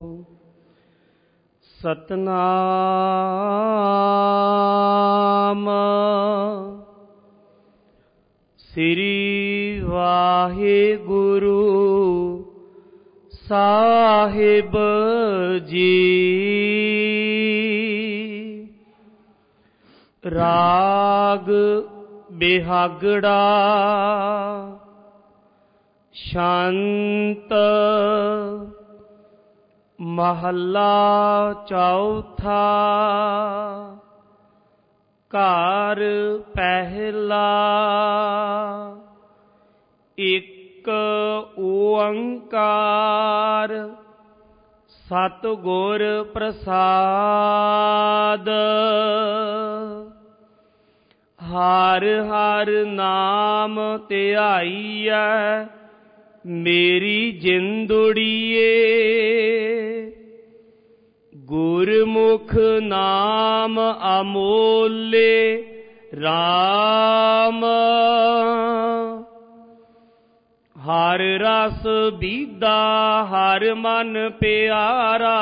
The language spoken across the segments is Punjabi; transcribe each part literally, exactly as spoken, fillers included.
ਸਤਨਾਮ ਸ੍ਰੀ ਵਾਹਿਗੁਰੂ ਸਾਹਿਬ ਜੀ। ਰਾਗ ਬਿਹਾਗੜਾ ਸ਼ਾਂਤ ਮਹੱਲਾ ਚੌਥਾ। ਘਰ ਪਹਿਲਾ ਇੱਕ ਓੰਕਾਰ ਸਤਿਗੁਰ ਪ੍ਰਸਾਦ। ਹਰ ਹਰ ਨਾਮ ਧਿਆਈਐ ਮੇਰੀ ਜਿੰਦੜੀਏ। ਗੁਰਮੁਖ ਨਾਮ ਅਮੋਲੇ RAM। ਹਰ ਰਸ ਬੀਦਾ ਹਰ ਮਨ ਪਿਆਰਾ।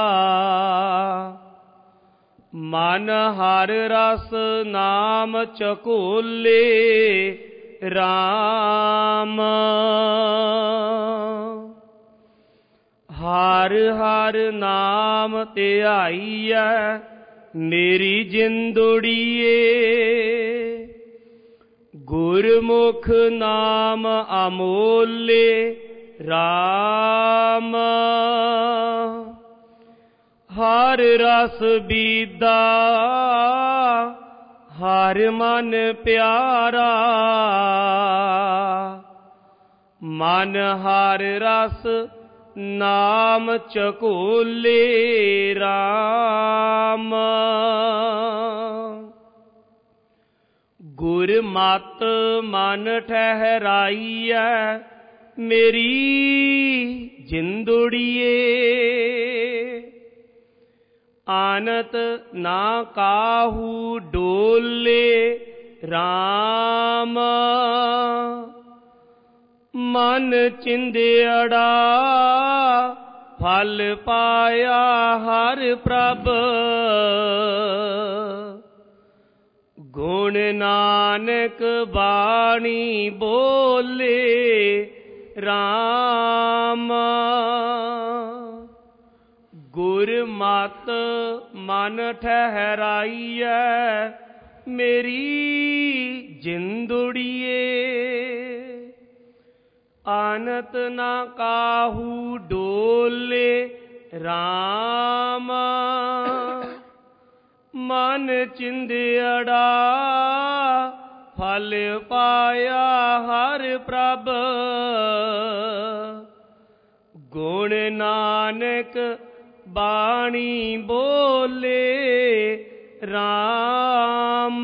ਮਨ ਹਰ ਰਸ ਨਾਮ ਚਕੋਲੇ RAM। ਹਰ ਹਰ ਨਾਮ ਧਿਆਈਐ ਮੇਰੀ ਜਿੰਦੜੀਏ। ਗੁਰਮੁਖ ਨਾਮ ਅਮੋਲੇ RAM। ਹਰ ਰਸ ਬੀਦਾ ਹਰ ਮਨ ਪਿਆਰਾ। ਮਨ ਹਰ ਰਸ ਨਾਮ ਚਕੋਲੇ RAM। ਗੁਰਮਤਿ ਮਨ ਠਹਿਰਾਈਐ ਮੇਰੀ ਜਿੰਦੜੀਏ। ਆਨਤ ਨਾ ਕਾਹੂ ਡੋਲੇ RAM। ਮਨ ਚਿੰਦਿਆੜਾ ਫਲ ਪਾਇਆ ਹਰ ਪ੍ਰਭ। ਗੁਣ ਨਾਨਕ ਬਾਣੀ ਬੋਲੇ RAM। ਗੁਰਮਤਿ ਮਨ ਠਹਿਰਾਈਐ ਮੇਰੀ ਜਿੰਦੜੀਏ। ਆਨਤ ਨਾ ਕਾਹੂ ਡੋਲੇ RAM। ਮਨ ਚਿੰਦਿਆੜਾ ਫਲ ਪਾਇਆ ਹਰ ਪ੍ਰਭ। ਗੁਣ ਨਾਨਕ ਬਾਣੀ ਬੋਲੇ RAM।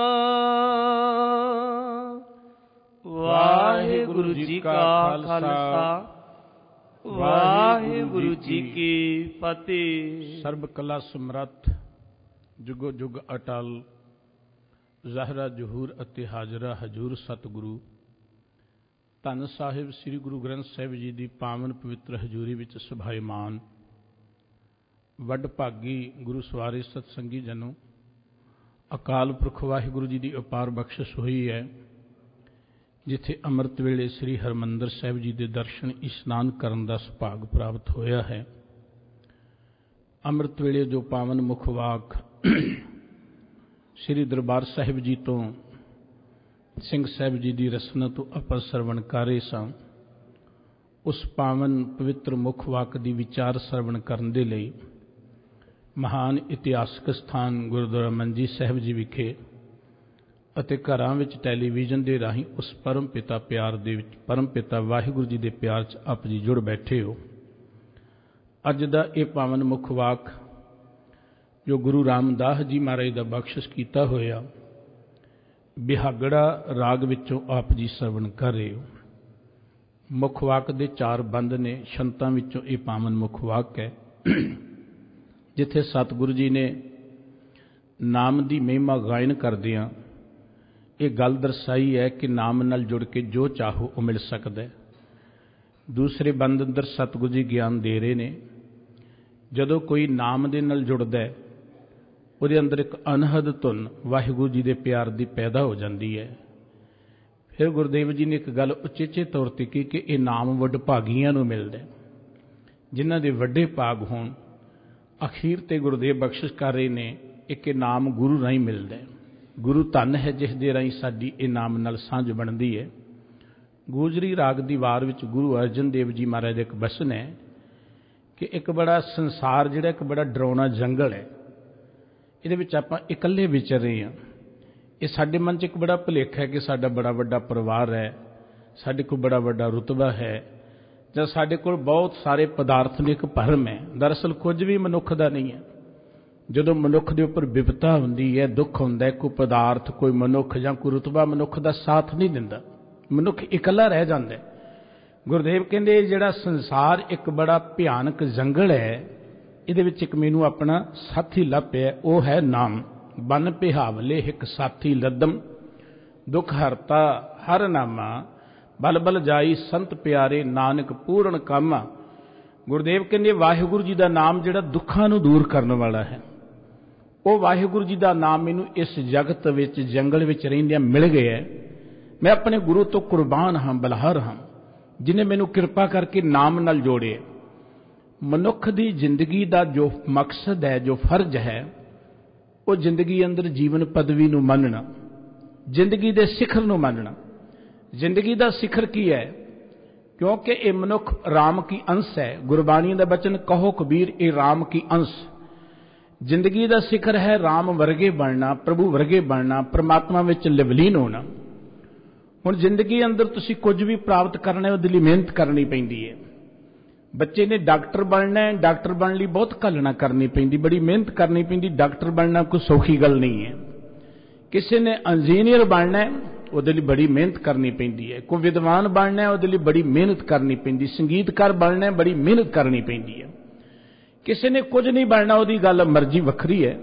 ਵਾਹਿਗੁਰੂ ਜੀ ਕਾ ਖਾਲਸਾ ਵਾਹਿਗੁਰੂ ਜੀ ਕੀ ਫਤਿਹ। ਸਰਬ ਕਲਾ ਸਮਰੱਥ ਜੁਗੋ ਜੁਗ ਅਟਲ ਜ਼ਾਹਿਰਾ ਜਹੂਰ ਅਤੇ ਹਾਜ਼ਰਾ ਹਜੂਰ ਸਤਿਗੁਰੂ ਧੰਨ ਸਾਹਿਬ ਸ੍ਰੀ ਗੁਰੂ ਗ੍ਰੰਥ ਸਾਹਿਬ ਜੀ ਦੀ ਪਾਵਨ ਪਵਿੱਤਰ ਹਜ਼ੂਰੀ ਵਿੱਚ ਸੁਭਾਇਮਾਨ ਵੱਡ ਭਾਗੀ ਗੁਰੂ ਸਵਾਰੇ ਸਤਸੰਗੀ ਜਨੋ, ਅਕਾਲ ਪੁਰਖ ਵਾਹਿਗੁਰੂ ਜੀ ਦੀ ਅਪਾਰ ਬਖਸ਼ਿਸ਼ ਹੋਈ ਹੈ ਜਿੱਥੇ ਅੰਮ੍ਰਿਤ ਵੇਲੇ ਸ੍ਰੀ ਹਰਿਮੰਦਰ ਸਾਹਿਬ ਜੀ ਦੇ ਦਰਸ਼ਨ ਇਸ਼ਨਾਨ ਕਰਨ ਦਾ ਸੁਭਾਗ ਪ੍ਰਾਪਤ ਹੋਇਆ ਹੈ। ਅੰਮ੍ਰਿਤ ਵੇਲੇ ਜੋ ਪਾਵਨ ਮੁਖ ਵਾਕ ਸ੍ਰੀ ਦਰਬਾਰ ਸਾਹਿਬ ਜੀ ਤੋਂ ਸਿੰਘ ਸਾਹਿਬ ਜੀ ਦੀ ਰਸਨਾ ਤੋਂ ਆਪਾਂ ਸਰਵਣ ਕਰ ਰਹੇ ਸਾਂ, ਉਸ ਪਾਵਨ ਪਵਿੱਤਰ ਮੁਖ ਵਾਕ ਦੀ ਵਿਚਾਰ ਸਰਵਣ ਕਰਨ ਦੇ ਲਈ ਮਹਾਨ ਇਤਿਹਾਸਕ ਸਥਾਨ ਗੁਰਦੁਆਰਾ ਮੰਜੀ ਸਾਹਿਬ ਜੀ ਵਿਖੇ ਅਤੇ ਘਰਾਂ ਵਿੱਚ ਟੈਲੀਵਿਜ਼ਨ ਦੇ ਰਾਹੀਂ ਉਸ ਪਰਮ ਪਿਤਾ ਪਿਆਰ ਦੇ ਵਿੱਚ ਪਰਮ ਪਿਤਾ ਵਾਹਿਗੁਰੂ ਜੀ ਦੇ ਪਿਆਰ 'ਚ ਆਪ ਜੀ ਜੁੜ ਬੈਠੇ ਹੋ। ਅੱਜ ਦਾ ਇਹ ਪਾਵਨ ਮੁਖ ਵਾਕ ਜੋ ਗੁਰੂ ਰਾਮਦਾਸ ਜੀ ਮਹਾਰਾਜ ਦਾ ਬਖਸ਼ਿਸ਼ ਕੀਤਾ ਹੋਇਆ ਬਿਹਾਗੜਾ ਰਾਗ ਵਿੱਚੋਂ ਆਪ ਜੀ ਸਰਵਣ ਕਰ ਰਹੇ ਹੋ। ਮੁਖ ਵਾਕ ਦੇ ਚਾਰ ਬੰਦ ਨੇ, ਸ਼ੰਤਾਂ ਵਿੱਚੋਂ ਇਹ ਪਾਵਨ ਮੁਖ ਵਾਕ ਹੈ ਜਿੱਥੇ ਸਤਿਗੁਰੂ ਜੀ ਨੇ ਨਾਮ ਦੀ ਮਹਿਮਾ ਗਾਇਨ ਕਰਦਿਆਂ ਇਹ ਗੱਲ ਦਰਸਾਈ ਹੈ ਕਿ ਨਾਮ ਨਾਲ ਜੁੜ ਕੇ ਜੋ ਚਾਹੋ ਉਹ ਮਿਲ ਸਕਦਾ ਹੈ। ਦੂਸਰੇ ਬੰਦ ਅੰਦਰ ਸਤਿਗੁਰੂ ਜੀ ਗਿਆਨ ਦੇ ਰਹੇ ਨੇ ਜਦੋਂ ਕੋਈ ਨਾਮ ਦੇ ਨਾਲ ਜੁੜਦਾ ਹੈ, ਉਹਦੇ ਅੰਦਰ ਇੱਕ ਅਨਹਦ ਧੁਨ ਵਾਹਿਗੁਰੂ ਜੀ ਦੇ ਪਿਆਰ ਦੀ ਪੈਦਾ ਹੋ ਜਾਂਦੀ ਹੈ। ਫਿਰ ਗੁਰਦੇਵ ਜੀ ਨੇ ਇੱਕ ਗੱਲ ਉਚੇਚੇ ਤੌਰ 'ਤੇ ਕਹੀ ਕਿ ਇਹ ਨਾਮ ਵਡਭਾਗੀਆਂ ਨੂੰ ਮਿਲਦਾ, ਜਿਨ੍ਹਾਂ ਦੇ ਵੱਡੇ ਭਾਗ ਹੋਣ। ਅਖੀਰ 'ਤੇ ਗੁਰਦੇਵ ਬਖਸ਼ਿਸ਼ ਕਰ ਰਹੇ ਨੇ, ਇੱਕ ਇਹ ਨਾਮ ਗੁਰੂ ਰਾਹੀਂ ਮਿਲਦਾ। ਗੁਰੂ ਧੰਨ ਹੈ ਜਿਸ ਦੇ ਰਾਹੀਂ ਸਾਡੀ ਇਹ ਨਾਮ ਨਾਲ ਸਾਂਝ ਬਣਦੀ ਹੈ। ਗੋਜਰੀ ਰਾਗ ਦੀ ਵਾਰ ਵਿੱਚ ਗੁਰੂ ਅਰਜਨ ਦੇਵ ਜੀ ਮਹਾਰਾਜ ਦਾ ਇੱਕ ਬਚਨ ਹੈ ਕਿ ਇੱਕ ਬੜਾ ਸੰਸਾਰ ਜਿਹੜਾ ਇੱਕ ਬੜਾ ਡਰਾਉਣਾ ਜੰਗਲ ਹੈ, ਇਹਦੇ ਵਿੱਚ ਆਪਾਂ ਇਕੱਲੇ ਵਿਚਰ ਰਹੇ ਹਾਂ। ਇਹ ਸਾਡੇ ਮਨ 'ਚ ਇੱਕ ਬੜਾ ਭੁਲੇਖਾ ਹੈ ਕਿ ਸਾਡਾ ਬੜਾ ਵੱਡਾ ਪਰਿਵਾਰ ਹੈ, ਸਾਡੇ ਕੋਲ ਬੜਾ ਵੱਡਾ ਰੁਤਬਾ ਹੈ, ਜਾਂ ਸਾਡੇ ਕੋਲ ਬਹੁਤ ਸਾਰੇ ਪਦਾਰਥ ਨੇ, ਇੱਕ ਭਰਮ ਹੈ। ਦਰਅਸਲ ਕੁਝ ਵੀ ਮਨੁੱਖ ਦਾ ਨਹੀਂ ਹੈ। ਜਦੋਂ ਮਨੁੱਖ ਦੇ ਉੱਪਰ ਵਿਪਤਾ ਹੁੰਦੀ ਹੈ, ਦੁੱਖ ਹੁੰਦਾ ਹੈ, ਕੋਈ ਪਦਾਰਥ, ਕੋਈ ਮਨੁੱਖ ਜਾਂ ਕੋਈ ਰੁਤਬਾ ਮਨੁੱਖ ਦਾ ਸਾਥ ਨਹੀਂ ਦਿੰਦਾ, ਮਨੁੱਖ ਇਕੱਲਾ ਰਹਿ ਜਾਂਦਾ। ਗੁਰਦੇਵ ਕਹਿੰਦੇ ਜਿਹੜਾ ਸੰਸਾਰ ਇੱਕ ਬੜਾ ਭਿਆਨਕ ਜੰਗਲ ਹੈ, ਇਹਦੇ ਵਿੱਚ ਇੱਕ ਮੈਨੂੰ ਆਪਣਾ ਸਾਥੀ ਲੱਭਿਆ, ਉਹ ਹੈ ਨਾਮ। ਬਨ ਪਿਹਾਵਲੇ ਇੱਕ ਸਾਥੀ ਲੱਦਮ, ਦੁੱਖ ਹਰਤਾ ਹਰ ਨਾਮਾ, ਬਲ ਬਲ ਜਾਈ ਸੰਤ ਪਿਆਰੇ, ਨਾਨਕ ਪੂਰਨ ਕਾਮਾ। ਗੁਰਦੇਵ ਕਹਿੰਦੇ ਵਾਹਿਗੁਰੂ ਜੀ ਦਾ ਨਾਮ ਜਿਹੜਾ ਦੁੱਖਾਂ ਨੂੰ ਦੂਰ ਕਰਨ ਵਾਲਾ ਹੈ, ਉਹ ਵਾਹਿਗੁਰੂ ਜੀ ਦਾ ਨਾਮ ਮੈਨੂੰ ਇਸ ਜਗਤ ਵਿੱਚ, ਜੰਗਲ ਵਿੱਚ ਰਹਿੰਦਿਆਂ ਮਿਲ ਗਿਆ। ਮੈਂ ਆਪਣੇ ਗੁਰੂ ਤੋਂ ਕੁਰਬਾਨ ਹਾਂ, ਬਲਹਾਰ ਹਾਂ, ਜਿਹਨੇ ਮੈਨੂੰ ਕਿਰਪਾ ਕਰਕੇ ਨਾਮ ਨਾਲ ਜੋੜਿਆ। ਮਨੁੱਖ ਦੀ ਜ਼ਿੰਦਗੀ ਦਾ ਜੋ ਮਕਸਦ ਹੈ, ਜੋ ਫਰਜ਼ ਹੈ, ਉਹ ਜ਼ਿੰਦਗੀ ਅੰਦਰ ਜੀਵਨ ਪਦਵੀ ਨੂੰ ਮੰਨਣਾ, ਜ਼ਿੰਦਗੀ ਦੇ ਸਿਖਰ ਨੂੰ ਮੰਨਣਾ। ਜ਼ਿੰਦਗੀ ਦਾ ਸਿਖਰ ਕੀ ਹੈ? ਕਿਉਂਕਿ ਇਹ ਮਨੁੱਖ ਰਾਮ ਕੀ ਅੰਸ਼ ਹੈ। ਗੁਰਬਾਣੀ ਦਾ ਬਚਨ ਕਹੋ ਕਬੀਰ, ਇਹ ਰਾਮ ਕੀ ਅੰਸ਼। ਜ਼ਿੰਦਗੀ ਦਾ ਸਿਖਰ ਹੈ ਰਾਮ ਵਰਗੇ ਬਣਨਾ, ਪ੍ਰਭੂ ਵਰਗੇ ਬਣਨਾ, ਪਰਮਾਤਮਾ ਵਿੱਚ ਲਿਵਲੀਨ ਹੋਣਾ। ਹੁਣ ਜ਼ਿੰਦਗੀ ਅੰਦਰ ਤੁਸੀਂ ਕੁਝ ਵੀ ਪ੍ਰਾਪਤ ਕਰਨਾ ਹੈ, ਉਹਦੇ ਲਈ ਮਿਹਨਤ ਕਰਨੀ ਪੈਂਦੀ ਹੈ। ਬੱਚੇ ਨੇ ਡਾਕਟਰ ਬਣਨਾ ਹੈ, ਡਾਕਟਰ ਬਣਨ ਲਈ ਬਹੁਤ ਘੱਲਣਾ ਕਰਨੀ ਪੈਂਦੀ, ਬੜੀ ਮਿਹਨਤ ਕਰਨੀ ਪੈਂਦੀ। ਡਾਕਟਰ ਬਣਨਾ ਕੋਈ ਸੌਖੀ ਗੱਲ ਨਹੀਂ ਹੈ। ਕਿਸੇ ਨੇ ਇੰਜੀਨੀਅਰ ਬਣਨਾ ਹੈ, ਉਹਦੇ ਲਈ ਬੜੀ ਮਿਹਨਤ ਕਰਨੀ ਪੈਂਦੀ ਹੈ। ਕੋਈ ਵਿਦਵਾਨ ਬਣਨਾ ਹੈ, ਉਹਦੇ ਲਈ ਬੜੀ ਮਿਹਨਤ ਕਰਨੀ ਪੈਂਦੀ। ਸੰਗੀਤਕਾਰ ਬਣਨਾ ਹੈ, ਬੜੀ ਮਿਹਨਤ ਕਰਨੀ ਪੈਂਦੀ ਹੈ। ਕਿਸੇ ਨੇ ਕੁਝ ਨਹੀਂ ਬਣਨਾ, ਉਹਦੀ ਗੱਲ ਮਰਜ਼ੀ ਵੱਖਰੀ ਹੈ।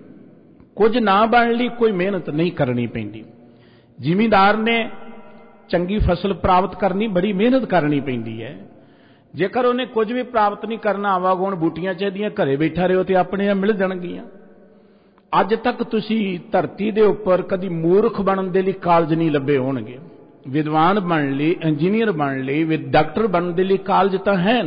ਕੁਝ ਨਾ ਬਣਨ ਲਈ ਕੋਈ ਮਿਹਨਤ ਨਹੀਂ ਕਰਨੀ ਪੈਂਦੀ। ਜ਼ਿਮੀਂਦਾਰ ਨੇ ਚੰਗੀ ਫਸਲ ਪ੍ਰਾਪਤ ਕਰਨੀ, ਬੜੀ ਮਿਹਨਤ ਕਰਨੀ ਪੈਂਦੀ ਹੈ। ਜੇਕਰ ਉਹਨੇ ਕੁਝ ਵੀ ਪ੍ਰਾਪਤ ਨਹੀਂ ਕਰਨਾ, ਆਵਾਗੁਣ ਬੂਟੀਆਂ ਚਾਹੀਦੀਆਂ, ਘਰੇ ਬੈਠਾ ਰਹੋ ਤੇ ਆਪਣੇ ਆਪ ਮਿਲ ਜਾਣਗੀਆਂ। ਅੱਜ ਤੱਕ ਤੁਸੀਂ ਧਰਤੀ ਦੇ ਉੱਪਰ ਕਦੀ ਮੂਰਖ ਬਣਨ ਦੇ ਲਈ ਕਾਲਜ ਨਹੀਂ ਲੱਭੇ ਹੋਣਗੇ। ਵਿਦਵਾਨ ਬਣਨ ਲਈ, ਇੰਜੀਨੀਅਰ ਬਣਨ ਲਈ, ਡਾਕਟਰ ਬਣਨ ਦੇ ਲਈ ਕਾਲਜ ਤਾਂ ਹੈ।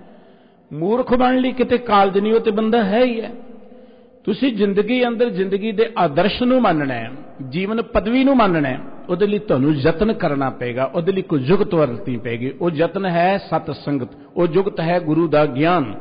ਮੂਰਖ ਬਣਨ ਲਈ ਕਿਤੇ ਕਾਲਜ ਨਹੀਂ, ਉਹ ਤੇ ਬੰਦਾ ਹੈ ਹੀ ਹੈ। ਤੁਸੀਂ ਜ਼ਿੰਦਗੀ ਅੰਦਰ ਜ਼ਿੰਦਗੀ ਦੇ ਆਦਰਸ਼ ਨੂੰ ਮੰਨਣਾ ਹੈ, ਜੀਵਨ ਪਦਵੀ ਨੂੰ ਮੰਨਣਾ ਹੈ, ਉਹਦੇ ਲਈ ਤੁਹਾਨੂੰ ਯਤਨ ਕਰਨਾ ਪਏਗਾ, ਉਹਦੇ ਲਈ ਕੋਈ ਜੁਗਤ ਵਰਤਣੀ ਪਏਗੀ। ਉਹ ਯਤਨ ਹੈ ਸਤ ਸੰਗਤ, ਉਹ ਜੁਗਤ ਹੈ ਗੁਰੂ ਦਾ ਗਿਆਨ।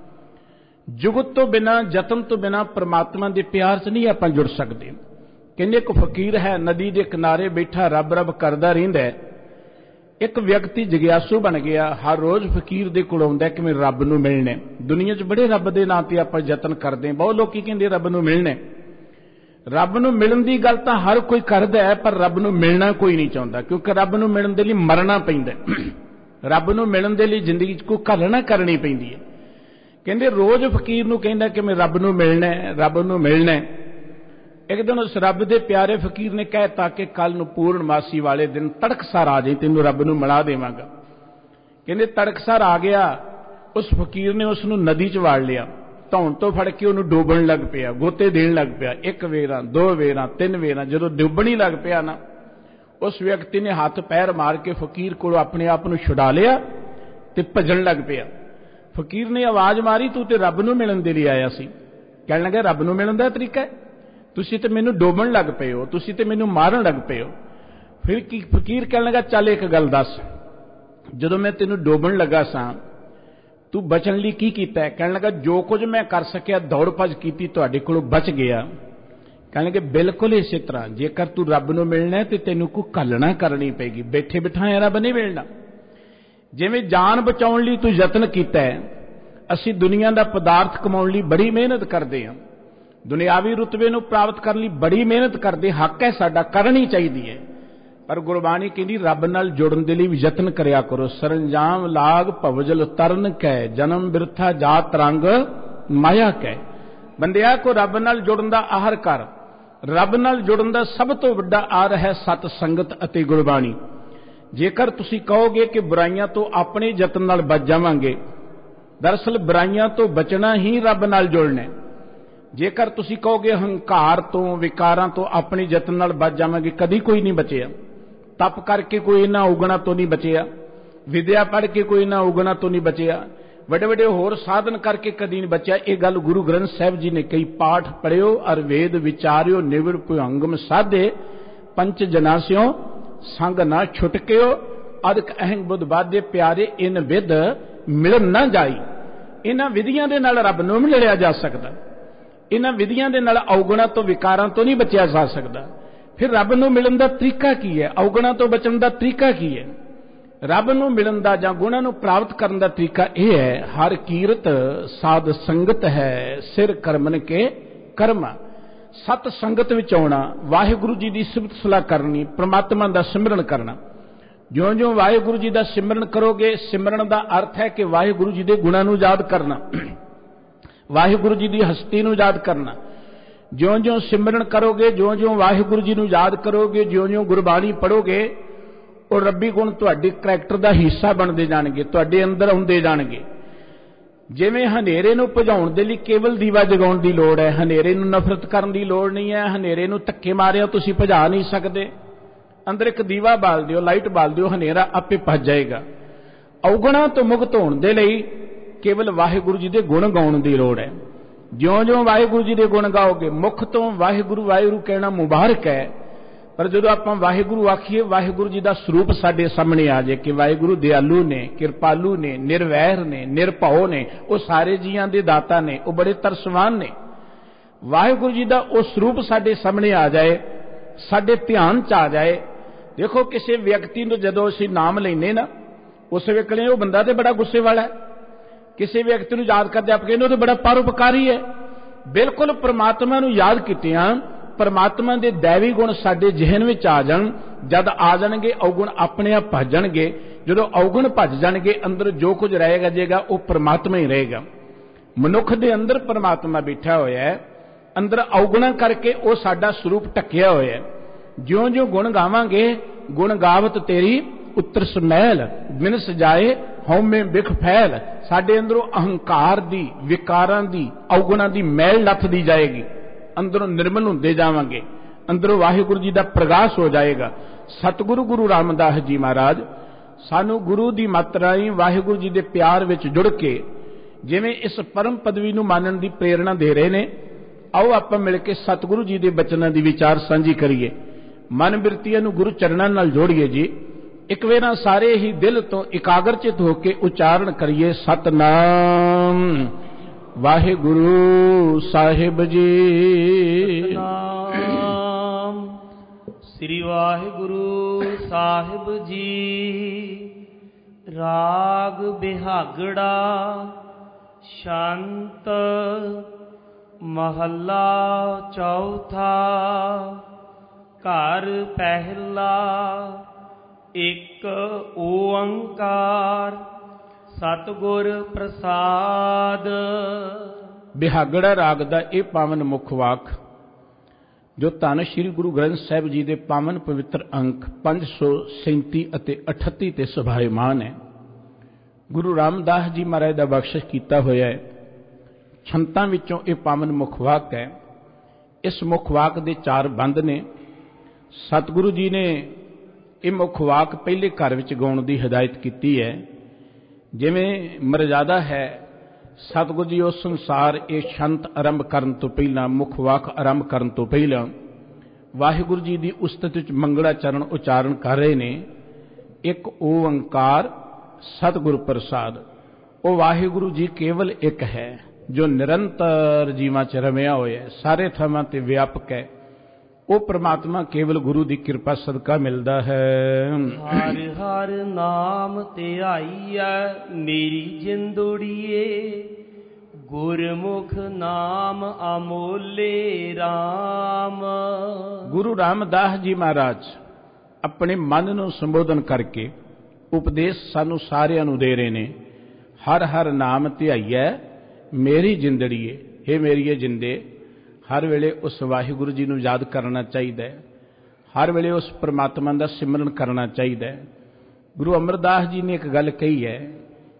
ਜੁਗਤ ਤੋਂ ਬਿਨਾਂ, ਯਤਨ ਤੋਂ ਬਿਨਾਂ ਪਰਮਾਤਮਾ ਦੇ ਪਿਆਰ 'ਚ ਨਹੀਂ ਆਪਾਂ ਜੁੜ ਸਕਦੇ। ਕਹਿੰਦੇ ਇੱਕ ਫਕੀਰ ਹੈ, ਨਦੀ ਦੇ ਕਿਨਾਰੇ ਬੈਠਾ ਰੱਬ ਰੱਬ ਕਰਦਾ ਰਹਿੰਦਾ ਹੈ। ਇੱਕ ਵਿਅਕਤੀ ਜਗਿਆਸੂ ਬਣ ਗਿਆ, ਹਰ ਰੋਜ਼ ਫਕੀਰ ਦੇ ਕੋਲ ਆਉਂਦਾ ਕਿ ਮੈਂ ਰੱਬ ਨੂੰ ਮਿਲਣਾ। ਦੁਨੀਆ 'ਚ ਬੜੇ ਰੱਬ ਦੇ ਨਾਂ ਤੇ ਆਪਾਂ ਯਤਨ ਕਰਦੇ ਹਾਂ। ਬਹੁਤ ਲੋਕੀ ਕਹਿੰਦੇ ਰੱਬ ਨੂੰ ਮਿਲਣਾ। ਰੱਬ ਨੂੰ ਮਿਲਣ ਦੀ ਗੱਲ ਤਾਂ ਹਰ ਕੋਈ ਕਰਦਾ ਹੈ, ਪਰ ਰੱਬ ਨੂੰ ਮਿਲਣਾ ਕੋਈ ਨਹੀਂ ਚਾਹੁੰਦਾ, ਕਿਉਂਕਿ ਰੱਬ ਨੂੰ ਮਿਲਣ ਦੇ ਲਈ ਮਰਨਾ ਪੈਂਦਾ। ਰੱਬ ਨੂੰ ਮਿਲਣ ਦੇ ਲਈ ਜ਼ਿੰਦਗੀ 'ਚ ਕੋਈ ਘੱਲਣਾ ਕਰਨੀ ਪੈਂਦੀ ਹੈ। ਕਹਿੰਦੇ ਰੋਜ਼ ਫਕੀਰ ਨੂੰ ਕਹਿੰਦਾ ਕਿ ਮੈਂ ਰੱਬ ਨੂੰ ਮਿਲਣਾ, ਰੱਬ ਨੂੰ ਮਿਲਣਾ। ਇੱਕ ਦਿਨ ਉਸ ਰੱਬ ਦੇ ਪਿਆਰੇ ਫਕੀਰ ਨੇ ਕਹਿਤਾ ਕਿ ਕੱਲ ਨੂੰ ਪੂਰਨਮਾਸੀ ਵਾਲੇ ਦਿਨ ਤੜਕਸਾਰ ਆ ਜਾਈ, ਤੈਨੂੰ ਰੱਬ ਨੂੰ ਮਿਲਾ ਦੇਵਾਂਗਾ। ਕਹਿੰਦੇ ਤੜਕਸਾਰ ਆ ਗਿਆ। ਉਸ ਫਕੀਰ ਨੇ ਉਸ ਨੂੰ ਨਦੀ 'ਚ ਵਾੜ ਲਿਆ, ਧੌਣ ਤੋਂ ਫੜ ਕੇ ਉਹਨੂੰ ਡੋਬਣ ਲੱਗ ਪਿਆ, ਗੋਤੇ ਦੇਣ ਲੱਗ ਪਿਆ। ਇੱਕ ਵੇਰਾਂ, ਦੋ ਵੇਰਾਂ, ਤਿੰਨ ਵੇਰਾਂ। ਜਦੋਂ ਡੁੱਬਣ ਹੀ ਲੱਗ ਪਿਆ ਨਾ, ਉਸ ਵਿਅਕਤੀ ਨੇ ਹੱਥ ਪੈਰ ਮਾਰ ਕੇ ਫਕੀਰ ਕੋਲੋਂ ਆਪਣੇ ਆਪ ਨੂੰ ਛੁਡਾ ਲਿਆ ਤੇ ਭੱਜਣ ਲੱਗ ਪਿਆ। ਫਕੀਰ ਨੇ ਆਵਾਜ਼ ਮਾਰੀ, ਤੂੰ ਤੇ ਰੱਬ ਨੂੰ ਮਿਲਣ ਦੇ ਲਈ ਆਇਆ ਸੀ। ਕਹਿਣ ਲੱਗਾ ਰੱਬ ਨੂੰ ਮਿਲਣ ਦਾ ਤਰੀਕਾ ਹੈ? ਤੁਸੀਂ ਤੇ ਮੈਨੂੰ ਡੋਬਣ ਲੱਗ ਪਏ ਹੋ, ਤੁਸੀਂ ਤੇ ਮੈਨੂੰ ਮਾਰਨ ਲੱਗ ਪਏ ਹੋ। ਫਿਰ ਕੀ ਫਕੀਰ ਕਹਿਣ ਲੱਗਾ, ਚੱਲ ਇੱਕ ਗੱਲ ਦੱਸ, ਜਦੋਂ ਮੈਂ ਤੈਨੂੰ ਡੋਬਣ ਲੱਗਾ ਸਾਂ ਤੂੰ ਬਚਣ ਲਈ ਕੀ ਕੀਤਾ ਹੈ? ਕਹਿਣ ਲੱਗਾ ਜੋ ਕੁਝ ਮੈਂ ਕਰ ਸਕਿਆ, ਦੌੜ ਭੱਜ ਕੀਤੀ, ਤੁਹਾਡੇ ਕੋਲੋਂ ਬਚ ਗਿਆ। ਕਹਿਣ ਲੱਗੇ ਬਿਲਕੁਲ ਇਸੇ ਤਰ੍ਹਾਂ ਜੇਕਰ ਤੂੰ ਰੱਬ ਨੂੰ ਮਿਲਣਾ ਤੇ ਤੈਨੂੰ ਕੋਈ ਘੱਲਣਾ ਕਰਨੀ ਪਏਗੀ, ਬੈਠੇ ਬਿਠਾਏ ਰੱਬ ਨਹੀਂ ਮਿਲਣਾ। ਜਿਵੇਂ ਜਾਨ ਬਚਾਉਣ ਲਈ ਤੂੰ ਯਤਨ ਕੀਤਾ ਹੈ, ਅਸੀਂ ਦੁਨੀਆ ਦਾ ਪਦਾਰਥ ਕਮਾਉਣ ਲਈ ਬੜੀ ਮਿਹਨਤ ਕਰਦੇ ਹਾਂ, ਦੁਨਿਆਵੀ ਰੁਤਬੇ ਨੂੰ ਪ੍ਰਾਪਤ ਕਰਨ ਲਈ ਬੜੀ ਮਿਹਨਤ ਕਰਦੇ, ਹੱਕ ਹੈ ਸਾਡਾ, ਕਰਨੀ ਚਾਹੀਦੀ ਹੈ। ਪਰ ਗੁਰਬਾਣੀ ਕਹਿੰਦੀ ਰੱਬ ਨਾਲ ਜੁੜਨ ਦੇ ਲਈ ਵੀ ਯਤਨ ਕਰਿਆ ਕਰੋ। ਸਰੰਜਾਮ ਲਾਗ ਭਵਜਲ ਤਰਨ ਕੈ, ਜਨਮ ਬਿਰਥਾ ਜਾਤ ਰੰਗ ਮਾਇਆ ਕੈ। ਬੰਦਿਆ ਕੋ ਰੱਬ ਨਾਲ ਜੁੜਨ ਦਾ ਆਹਰ ਕਰ। ਰੱਬ ਨਾਲ ਜੁੜਨ ਦਾ ਸਭ ਤੋਂ ਵੱਡਾ ਆਹਰ ਹੈ ਸਤ ਸੰਗਤ ਅਤੇ ਗੁਰਬਾਣੀ। ਜੇਕਰ ਤੁਸੀਂ ਕਹੋਗੇ ਕਿ ਬੁਰਾਈਆਂ ਤੋਂ ਆਪਣੇ ਯਤਨ ਨਾਲ ਬਚ ਜਾਵਾਂਗੇ, ਦਰਅਸਲ ਬੁਰਾਈਆਂ ਤੋਂ ਬਚਣਾ ਹੀ ਰੱਬ ਨਾਲ ਜੁੜਨਾ। ਜੇਕਰ ਤੁਸੀਂ ਕਹੋਗੇ ਹੰਕਾਰ ਤੋਂ, ਵਿਕਾਰਾਂ ਤੋਂ ਆਪਣੇ ਯਤਨ ਨਾਲ ਬਚ ਜਾਵਾਂਗੇ, ਕਦੀ ਕੋਈ ਨਹੀਂ ਬਚਿਆ। ਤਪ ਕਰਕੇ ਕੋਈ ਇਹਨਾਂ ਔਗਣਾਂ ਤੋਂ ਨਹੀਂ ਬਚਿਆ, ਵਿਦਿਆ ਪੜ੍ਹ ਕੇ ਕੋਈ ਇਹਨਾਂ ਔਗਣਾਂ ਤੋਂ ਨਹੀਂ ਬਚਿਆ, ਵੱਡੇ ਵੱਡੇ ਹੋਰ ਸਾਧਨ ਕਰਕੇ ਕਦੀ ਨਹੀਂ ਬਚਿਆ। ਇਹ ਗੱਲ ਗੁਰੂ ਗ੍ਰੰਥ ਸਾਹਿਬ ਜੀ ਨੇ ਕਈ ਪਾਠ ਪੜ੍ਹਿਓ ਅਰ ਵੇਦ ਵਿਚਾਰਿਓ, ਨਿਵੜ ਭੁਅੰਗਮ ਸਾਧੇ ਪੰਚ ਜਨਾ ਸਿਓ ਸੰਗ ਨਾ ਛੁਟਕਿਓ, ਅਦਕ ਅਹੰਗ ਬੁੱਧ ਬਾਧੇ ਪਿਆਰੇ ਇਨ ਵਿਦ ਮਿਲਣ ਨਾ ਜਾਈ। ਇਹਨਾਂ ਵਿਧੀਆਂ ਦੇ ਨਾਲ ਰੱਬ ਨੂੰ ਮਿਲਿਆ ਜਾ ਸਕਦਾ, ਇਹਨਾਂ ਵਿਧੀਆਂ ਦੇ ਨਾਲ ਔਗਣਾਂ ਤੋਂ, ਵਿਕਾਰਾਂ ਤੋਂ ਨਹੀਂ ਬਚਿਆ ਜਾ ਸਕਦਾ। ਫਿਰ ਰੱਬ ਨੂੰ ਮਿਲਣ ਦਾ ਤਰੀਕਾ ਕੀ ਹੈ? ਔਗਣਾਂ ਤੋਂ ਬਚਣ ਦਾ ਤਰੀਕਾ ਕੀ ਹੈ? ਰੱਬ ਨੂੰ ਮਿਲਣ ਦਾ ਜਾਂ ਗੁਣਾਂ ਨੂੰ ਪ੍ਰਾਪਤ ਕਰਨ ਦਾ ਤਰੀਕਾ ਇਹ ਹੈ, ਹਰ ਕੀਰਤ ਸਾਧ ਸੰਗਤ ਹੈ, ਸਿਰ ਕਰਮਨ ਕੇ ਕਰਮਾ। ਸਤ ਸੰਗਤ ਵਿੱਚ ਆਉਣਾ, ਵਾਹਿਗੁਰੂ ਜੀ ਦੀ ਸਿਫਤ ਸਲਾਹ ਕਰਨੀ, ਪ੍ਰਮਾਤਮਾ ਦਾ ਸਿਮਰਨ ਕਰਨਾ। ਜਿਉਂ ਜਿਉਂ ਵਾਹਿਗੁਰੂ ਜੀ ਦਾ ਸਿਮਰਨ ਕਰੋਗੇ, ਸਿਮਰਨ ਦਾ ਅਰਥ ਹੈ ਕਿ ਵਾਹਿਗੁਰੂ ਜੀ ਦੇ ਗੁਣਾਂ ਨੂੰ ਯਾਦ ਕਰਨਾ, ਵਾਹਿਗੁਰੂ ਜੀ ਦੀ ਹਸਤੀ ਨੂੰ ਯਾਦ ਕਰਨਾ। ਜਿਉਂ ਜਿਉਂ ਸਿਮਰਨ ਕਰੋਗੇ, ਜਿਉਂ ਜਿਉਂ ਵਾਹਿਗੁਰੂ ਜੀ ਨੂੰ ਯਾਦ ਕਰੋਗੇ, ਜਿਉਂ ਜਿਉਂ ਗੁਰਬਾਣੀ ਪੜ੍ਹੋਗੇ, ਉਹ ਰੱਬੀ ਗੁਣ ਤੁਹਾਡੇ ਕਰੈਕਟਰ ਦਾ ਹਿੱਸਾ ਬਣਦੇ ਜਾਣਗੇ, ਤੁਹਾਡੇ ਅੰਦਰ ਆਉਂਦੇ ਜਾਣਗੇ। ਜਿਵੇਂ ਹਨੇਰੇ ਨੂੰ ਭਜਾਉਣ ਦੇ ਲਈ ਕੇਵਲ ਦੀਵਾ ਜਗਾਉਣ ਦੀ ਲੋੜ ਹੈ, ਹਨੇਰੇ ਨੂੰ ਨਫ਼ਰਤ ਕਰਨ ਦੀ ਲੋੜ ਨਹੀਂ ਹੈ। ਹਨੇਰੇ ਨੂੰ ਧੱਕੇ ਮਾਰਿਆ ਤੁਸੀਂ ਭਜਾ ਨਹੀਂ ਸਕਦੇ। ਅੰਦਰ ਇੱਕ ਦੀਵਾ ਬਾਲ ਦਿਓ, ਲਾਈਟ ਬਾਲ ਦਿਓ, ਹਨੇਰਾ ਆਪੇ ਭੱਜ ਜਾਏਗਾ। ਔਗਣਾਂ ਤੋਂ ਮੁਕਤ ਹੋਣ ਦੇ ਲਈ ਕੇਵਲ ਵਾਹਿਗੁਰੂ ਜੀ ਦੇ ਗੁਣ ਗਾਉਣ ਦੀ ਲੋੜ ਹੈ। ਜਿਉਂ ਜਿਉਂ ਵਾਹਿਗੁਰੂ ਜੀ ਦੇ ਗੁਣ ਗਾਓਗੇ, ਮੁਖ ਤੋਂ ਵਾਹਿਗੁਰੂ ਵਾਹਿਗੁਰੂ ਕਹਿਣਾ ਮੁਬਾਰਕ ਹੈ, ਪਰ ਜਦੋਂ ਆਪਾਂ ਵਾਹਿਗੁਰੂ ਆਖੀਏ, ਵਾਹਿਗੁਰੂ ਜੀ ਦਾ ਸਰੂਪ ਸਾਡੇ ਸਾਹਮਣੇ ਆ ਜਾਏ ਕਿ ਵਾਹਿਗੁਰੂ ਦਿਆਲੂ ਨੇ, ਕਿਰਪਾਲੂ ਨੇ, ਨਿਰਵੈਰ ਨੇ, ਨਿਰਭਉ ਨੇ, ਉਹ ਸਾਰੇ ਜੀਆਂ ਦੇ ਦਾਤਾ ਨੇ, ਉਹ ਬੜੇ ਤਰਸਵਾਨ ਨੇ। ਵਾਹਿਗੁਰੂ ਜੀ ਦਾ ਉਹ ਸਰੂਪ ਸਾਡੇ ਸਾਹਮਣੇ ਆ ਜਾਏ, ਸਾਡੇ ਧਿਆਨ 'ਚ ਆ ਜਾਏ। ਦੇਖੋ, ਕਿਸੇ ਵਿਅਕਤੀ ਨੂੰ ਜਦੋਂ ਅਸੀਂ ਨਾਮ ਲੈਂਦੇ ਨਾ, ਉਸ ਵੇਲੇ ਉਹ ਬੰਦਾ ਤੇ ਬੜਾ ਗੁੱਸੇ ਵਾਲਾ ਹੈ। ਕਿਸੇ ਵਿਅਕਤੀ ਨੂੰ ਯਾਦ ਕਰਦੇ ਆਪ ਕਹਿੰਦੇ ਉਹ ਤਾਂ ਬੜਾ ਪਰਉਪਕਾਰੀ ਹੈ। ਬਿਲਕੁਲ ਪ੍ਰਮਾਤਮਾ ਨੂੰ ਯਾਦ ਕੀਤਿਆਂ परमात्मा के दैवी गुण साडे जहन में आ जाण, जद आ जाणगे अवगुण अपने आप भज जाणगे। जो अवगुण भज जाणगे अंदर जो कुछ रहेगा जेगा वो परमात्मा ही रहेगा। मनुख दे अंदर परमात्मा बैठा होया है, अंदर अवगुणा करके वो साडा स्वरूप ढकिया होया है। ज्यों ज्यों गुण गावांगे, गुण गावत तेरी उत्तर समैल बिन सजाए हौमे बिख फैल। साडे अंदरों अहंकार दी, विकारां दी, अवगुणा दी मैल लथदी जाएगी, अंदरों निर्मल होंदे जावांगे, अंदरों वाहिगुरु जी दा प्रकाश हो जाएगा। सतगुरु गुरु रामदास जी महाराज सानू गुरु दी मत राहीं वाहिगुरु जी दे प्यार विच जुड़ के जिवें इस परम पदवी नूं मानण दी प्रेरणा दे रहे ने। आओ आपां मिल के सतगुरु जी दे बचनां दी विचार सांझी करिए, मन बिरतियां नूं गुरु चरणां नाल जोड़िए जी। एक वेरा सारे ही दिल तो एकाग्रचित होके उच्चारण करिए, सतनाम वाहिगुरु साहिब जी। सतनाम श्री वाहिगुरु साहिब जी। राग बिहागड़ा शांत महला चौथा। घर पहला एक ओंकार सतगुर प्रसाद। बिहागड़ा राग दा ये पावन मुख वाक जो धन श्री गुरु ग्रंथ साहिब जी के पावन पवित्र अंक पांच सौ सैंती अते अठत्ती ते सुभायमान है। गुरु रामदास जी महाराज का बख्शिश किया होया है। छंतां विचों ये पावन मुख वाक है। इस मुख वाक दे चार बंद ने। सतगुरु जी ने ये मुख वाक पहले घर विच गाउण दी हिदायत की है। जिवें मर्यादा है, सतगुरु जी उस संसार ये छंत आरंभ करन तो पहला, मुख वाक आरंभ करन तो पहला वाहिगुरु जी की उस्तत विच मंगला चरण उच्चारण कर रहे ने। एक ओंकार सतगुर प्रसाद। वो वाहिगुरु जी केवल एक है जो निरंतर जीवां च रमिया होया है, सारे थावां ते व्यापक है। वो परमात्मा केवल गुरु की कृपा सदका मिलता है। हर हर नाम ध्याईया मेरी जिंदड़िए, गुरमुख नाम अमोले राम। गुरु रामदास जी महाराज अपने मन नूं संबोधन करके उपदेश सानू सारियां नूं दे रहे ने। हर हर नाम ध्याईया मेरी जिंदड़िए, हे मेरी जिंदे। हर वेले उस वाहिगुरु जी नूं याद करना चाहिए, हर वेले उस परमात्मा का सिमरन करना चाहिए। गुरु अमरदास जी ने एक गल कही है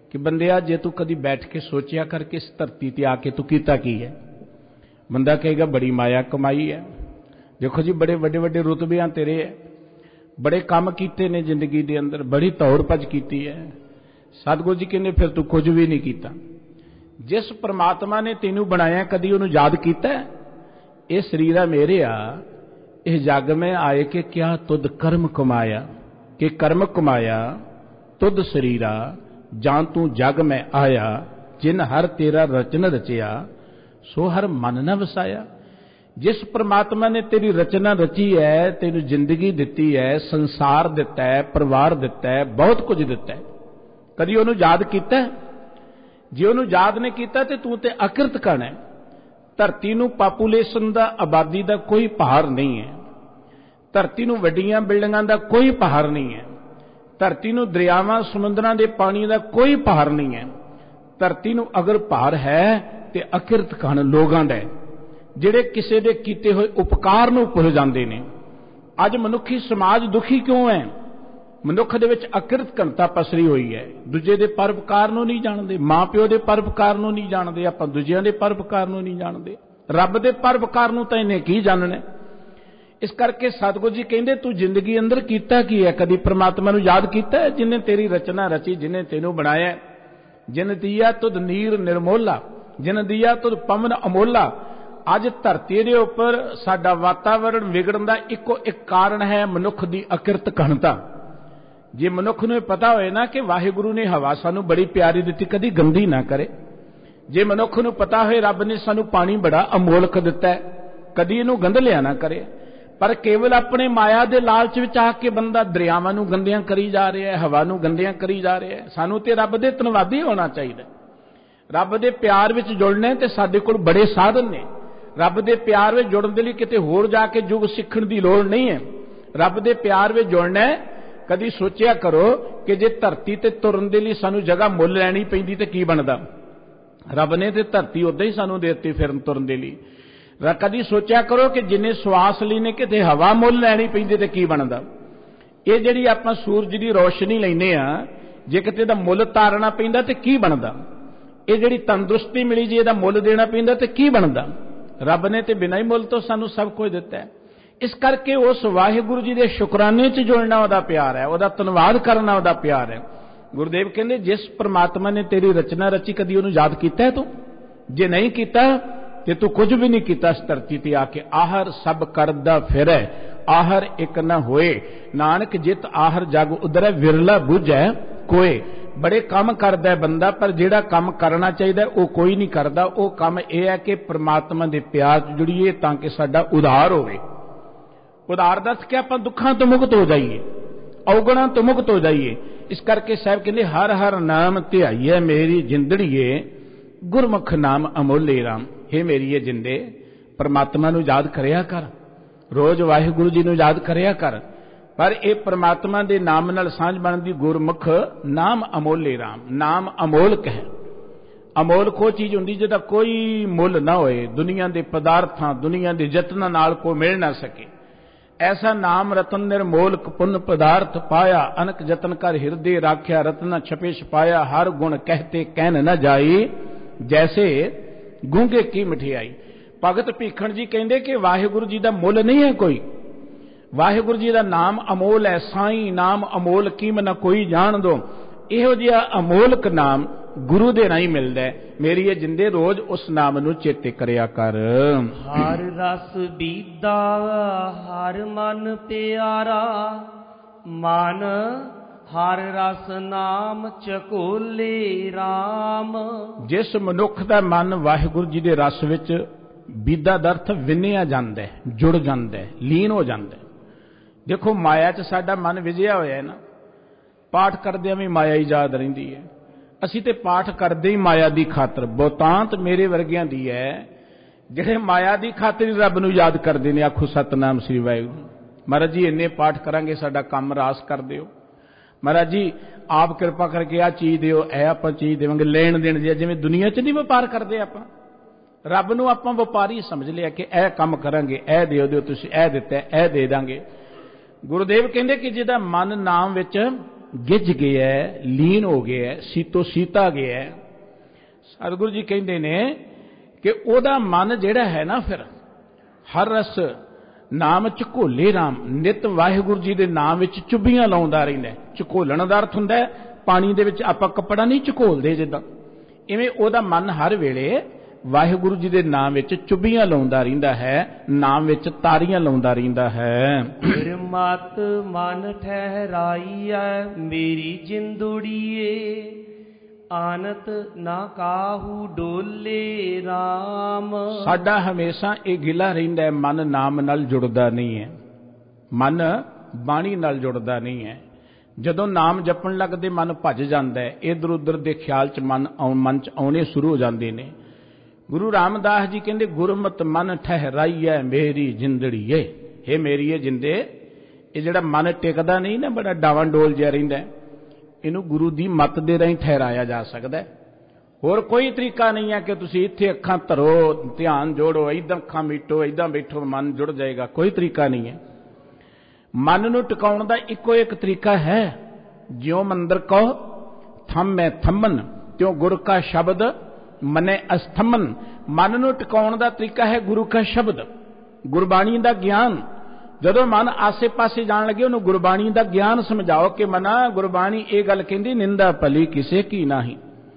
कि बंदिया जे तू कभी बैठ के सोचिया करके इस धरती ते आके तू कीता की है। बंदा कहेगा बड़ी माया कमाई है। देखो जी बड़े वड्डे वड्डे रुतबियां तेरे है, बड़े काम कीते ने जिंदगी दे अंदर, बड़ी दौड़ भज कीती है। सतगुरु जी कहने फिर तू कुछ भी नहीं कीता। जिस परमात्मा ने तेनू बनाया कदी उन्होंने याद किया? ये शरीर मेरे आ, इस जग में आए के क्या तुद कर्म कमाया, कि कर्म कमाया तुद शरीरा, जान तू जग में आया, जिन हर तेरा रचन रचिया, सो हर मन न वसाया। जिस परमात्मा ने तेरी रचना रची है, तेनू जिंदगी दिती है, संसार दिता है, परिवार दिता है, बहुत कुछ दिता है, कदी उन्होंने याद किया? जे उन्होंने याद नहीं किया तो तू तो अकिरत कण है। धरती नूं पापूलेशन का आबादी का कोई पहाड़ नहीं है, धरती नूं वड्डियां बिल्डिंगां का कोई पहाड़ नहीं है, धरती नूं दरियावां समुद्रां दे पानी का कोई पहाड़ नहीं है। धरती नूं अगर पहाड़ है तो अकिरत कण लोगों का, जिहड़े किसी दे कीते हुए उपकार नूं भुल जांदे ने। अज मनुखी समाज दुखी क्यों है? मनुख दे विच अकिरत घनता पसरी हुई है। दूजे दे परोपकार नूं नहीं जानते, मां प्यो दे परोपकार नूं नहीं जानते, आपां दूजियां दे परोपकार नूं नहीं जानते, रब दे परोपकार नूं तां इन्हें की जानना। इस करके सतगुरु जी कहंदे तू जिंदगी अंदर कीता की है? कदी परमात्मा नूं याद कीता है जिन्हें तेरी रचना रची, जिन्हें तेनू बनाया? जिन दिया तुद नीर निर्मोला, जिन दिया तुद पवन अमोला। अज धरती के उपर साडा वातावरण विगड़न का इको एक कारण है मनुख की अकिरत घनता। जे मनुख नूं पता होए ना कि वाहिगुरु ने हवा सानू बड़ी प्यारी दिती, कदी गंदी ना करे। जे मनुख नूं पता होए रब ने सानू पानी बड़ा अमोलक दिता है, कदी इनू गंद लिया ना करे। पर केवल अपने माया के लालच विच आके बंदा दरियावां नूं गंदियां करी जा रहा है, हवा नूं गंदियां करी जा रहा है। सानू ते रब दे धन्नवादी होना चाहिए। रब दे प्यार विच जुड़ने ते साडे कोल बड़े साधन ने। रब दे प्यार विच जुड़न दे लई किते होर जाके युग सीखण दी लोड़ नहीं है। रब दे प्यार विच जुड़ना है। कदी सोचिया करो कि जे धरती ते तुरन दे लई सानू जगह मुल लैनी पैंदी ते की बनदा? रब ने ते धरती उदां ही सानू दे दित्ती फिरन तुरन दे लई। कदी सोचा करो कि जिन्हें श्वास लेने किते हवा मुल लैनी पैंदी ते की बनदा? ये जिहड़ी आपां सूरज की रोशनी लैने आ, जे किते दा मुल तारना पैंदा ते की बनदा? ये जिहड़ी तंदुरुस्ती मिली जे इहदा मुल देना पैंदा ते की बनदा? रब ने ते बिना ही मुल तो सानू सब कुछ दिता है। इस करके उस वाहिगुरु जी के शुकराने च जुड़ना उहदा प्यार है, उहदा धन्नवाद करना उहदा प्यार है। गुरुदेव कहंदे जिस परमात्मा ने तेरी रचना रची कदी उहनूं याद कीता है तू? जे नहीं कीता ते तू कुछ भी नहीं कीता इस धरती ते आके। आहर सब करदा फिरै, आहर एक न होए, नानक जित आहर जग उधरै, विरला बुझै कोय। बड़े काम करदा है बंदा, पर जिहड़ा काम करना चाहिए वह कोई नहीं करता। वह काम यह है कि परमात्मा के प्यार च जुड़िए ताकि साडा उधार होवे। उधार दस के आपां दुखां तो मुक्त हो जाइए, अवगुणां तो मुक्त हो जाइए। इस करके साहब कहते हर हर नाम ध्याइए मेरी जिंदड़ीए, गुरमुख नाम अमोले राम। हे मेरी ये जिंदे परमात्मा नूं याद करिया कर, रोज वाहिगुरु जी नूं याद करिया कर। पर यह परमात्मा के नाम नाल सांझ बनदी गुरमुख नाम अमोले राम। नाम अमोलक है। अमोलक वो चीज़ हुंदी जिहदा कोई मुल ना होए, दुनिया के पदार्थां दुनिया के जतनां नाल कोई मिल ना सके। ऐसा नाम रतन निर्मोलक पुन पदार्थ पाया, अनक जतन कर हिरदे राख्या, रत्न छपे छपाया, हर गुण कहते कहन न जाई, जैसे गूंगे की मिठियाई। भगत भीखण जी कहते कि वाहिगुरु जी का मुल नहीं है कोई। वाहिगुरु जी का नाम अमोल है। साईं नाम अमोल कीम न कोई जान दो। इहो जिहा अमोलक नाम गुरु दे राहीं मिलदा है। मेरी ये जिंदे रोज उस नाम नूं चेते करिया कर। हर रस बीदा हर मन प्यारा, मन हर रस नाम चकोले राम। जिस मनुख का मन वाहिगुरु जी के रस विच बीदा दा अर्थ विन्निया जांदा है, जुड़ जांदा है, लीन हो जांदा है। देखो माया च साडा मन विजया होया है ना, पाठ करदियां भी माया ही याद रहिंदी है। असीं ते पाठ करदे ही माया दी खातर। बहुतांत मेरे वर्गियां दी है जिहड़े माया दी खातिर रब नूं याद करदे ने। आखो सतनाम श्री वाहिगुरू। महाराज जी इन्ने पाठ करांगे साडा काम रास कर दिओ। महाराज जी आप कृपा करके आ चीज़ दिओ, ऐ आपां चीज़ देवांगे। लेण देण जिवें दुनिया च नहीं व्यापार करदे आपां, रब नूं आपां व्यापारी समझ लिया कि ऐ काम करांगे, ऐ दिओ दिओ तुसीं, ऐ दित्ता ऐ दे दांगे। गुरुदेव कहंदे कि जिहदा मन नाम विच ਗਿੱਝ ਗਿਆ, ਲੀਨ ਹੋ ਗਿਆ, ਸੀਤੋ ਸੀਤਾ ਗਿਆ। ਸਤਿਗੁਰੂ ਜੀ ਕਹਿੰਦੇ ਨੇ ਕਿ ਉਹਦਾ ਮਨ ਜਿਹੜਾ ਹੈ ਨਾ, ਫਿਰ ਹਰ ਰਸ ਨਾਮ ਝਕੋਲੇ ਰਾਮ, ਨਿਤ ਵਾਹਿਗੁਰੂ ਜੀ ਦੇ ਨਾਮ ਵਿੱਚ ਚੁੱਭੀਆਂ ਲਾਉਂਦਾ ਰਹਿੰਦਾ। ਝਕੋਲਣ ਦਾ ਅਰਥ ਹੁੰਦਾ ਪਾਣੀ ਦੇ ਵਿੱਚ ਆਪਾਂ ਕੱਪੜਾ ਨਹੀਂ ਝਕੋਲਦੇ ਜਿੱਦਾਂ, ਇਵੇਂ ਉਹਦਾ ਮਨ ਹਰ ਵੇਲੇ ਵਾਹਿਗੁਰੂ ਜੀ ਦੇ ਨਾਮ ਵਿੱਚ ਚੁੱਭੀਆਂ ਲਾਉਂਦਾ ਰਹਿੰਦਾ ਹੈ, ਨਾਮ ਵਿੱਚ ਤਾਰੀਆਂ ਲਾਉਂਦਾ ਰਹਿੰਦਾ ਹੈ। ਗੁਰਮਤਿ ਮਨ ਠਹਿਰਾਈਐ ਮੇਰੀ ਜਿੰਦੁੜੀਏ, ਆਨਤ ਨਾ ਕਾਹੂ ਡੋਲੇ ਰਾਮ। ਸਾਡਾ ਹਮੇਸ਼ਾ ਇਹ ਗਿਲਾ ਰਹਿੰਦਾ ਹੈ, ਮਨ ਨਾਮ ਨਾਲ ਜੁੜਦਾ ਨਹੀਂ ਹੈ, ਮਨ ਬਾਣੀ ਨਾਲ ਜੁੜਦਾ ਨਹੀਂ ਹੈ। ਜਦੋਂ ਨਾਮ ਜਪਣ ਲੱਗਦੇ ਮਨ ਭੱਜ ਜਾਂਦਾ ਹੈ, ਇਧਰ ਉਧਰ ਦੇ ਖਿਆਲ ਚ ਮਨ ਮਨ ਚ ਆਉਣੇ ਸ਼ੁਰੂ ਹੋ ਜਾਂਦੇ ਨੇ। ਗੁਰੂ ਰਾਮਦਾਸ ਜੀ ਕਹਿੰਦੇ ਗੁਰਮਤਿ ਮਨ ਠਹਿਰਾਈਐ ਮੇਰੀ ਜਿੰਦੜੀਏ, ਇਹ ਮੇਰੀ ਇਹ ਜਿੰਦੇ, ਇਹ ਜਿਹੜਾ ਮਨ ਟਿਕਦਾ ਨਹੀਂ ਨਾ, ਬੜਾ ਡਾਵਾਂ ਡੋਲ ਜਿਹਾ ਰਹਿੰਦਾ, ਇਹਨੂੰ ਗੁਰੂ ਦੀ ਮੱਤ ਦੇ ਰਾਹੀਂ ਠਹਿਰਾਇਆ ਜਾ ਸਕਦਾ। ਹੋਰ ਕੋਈ ਤਰੀਕਾ ਨਹੀਂ ਹੈ ਕਿ ਤੁਸੀਂ ਇੱਥੇ ਅੱਖਾਂ ਧਰੋ, ਧਿਆਨ ਜੋੜੋ, ਇੱਦਾਂ ਅੱਖਾਂ ਮੀਟੋ, ਇੱਦਾਂ ਬੈਠੋ, ਮਨ ਜੁੜ ਜਾਏਗਾ, ਕੋਈ ਤਰੀਕਾ ਨਹੀਂ ਹੈ। ਮਨ ਨੂੰ ਟਿਕਾਉਣ ਦਾ ਇੱਕੋ ਇੱਕ ਤਰੀਕਾ ਹੈ, ਜਿਉ ਮੰਦਰ ਕਹੋ ਥੰਮ ਮੈਂ ਥੰਮਨ, ਤਿਉ ਗੁਰ ਕਾ ਸ਼ਬਦ ਮਨੇ ਅਸਥਮਨ। ਮਨ ਨੂੰ ਟਿਕਾਉਣ ਦਾ ਤਰੀਕਾ ਹੈ ਗੁਰੂ ਕਾ ਸ਼ਬਦ, ਗੁਰਬਾਣੀ ਦਾ ਗਿਆਨ। ਜਦੋਂ ਮਨ ਆਸੇ ਪਾਸੇ ਜਾਣ ਲੱਗੇ, ਉਹਨੂੰ ਗੁਰਬਾਣੀ ਦਾ ਗਿਆਨ ਸਮਝਾਓ ਕਿ ਮਨਾ ਗੁਰਬਾਣੀ ਇਹ ਗੱਲ ਕਹਿੰਦੀ ਨਿੰਦਾ ਭਲੀ ਕਿਸੇ ਕੀ ਨਹੀਂ,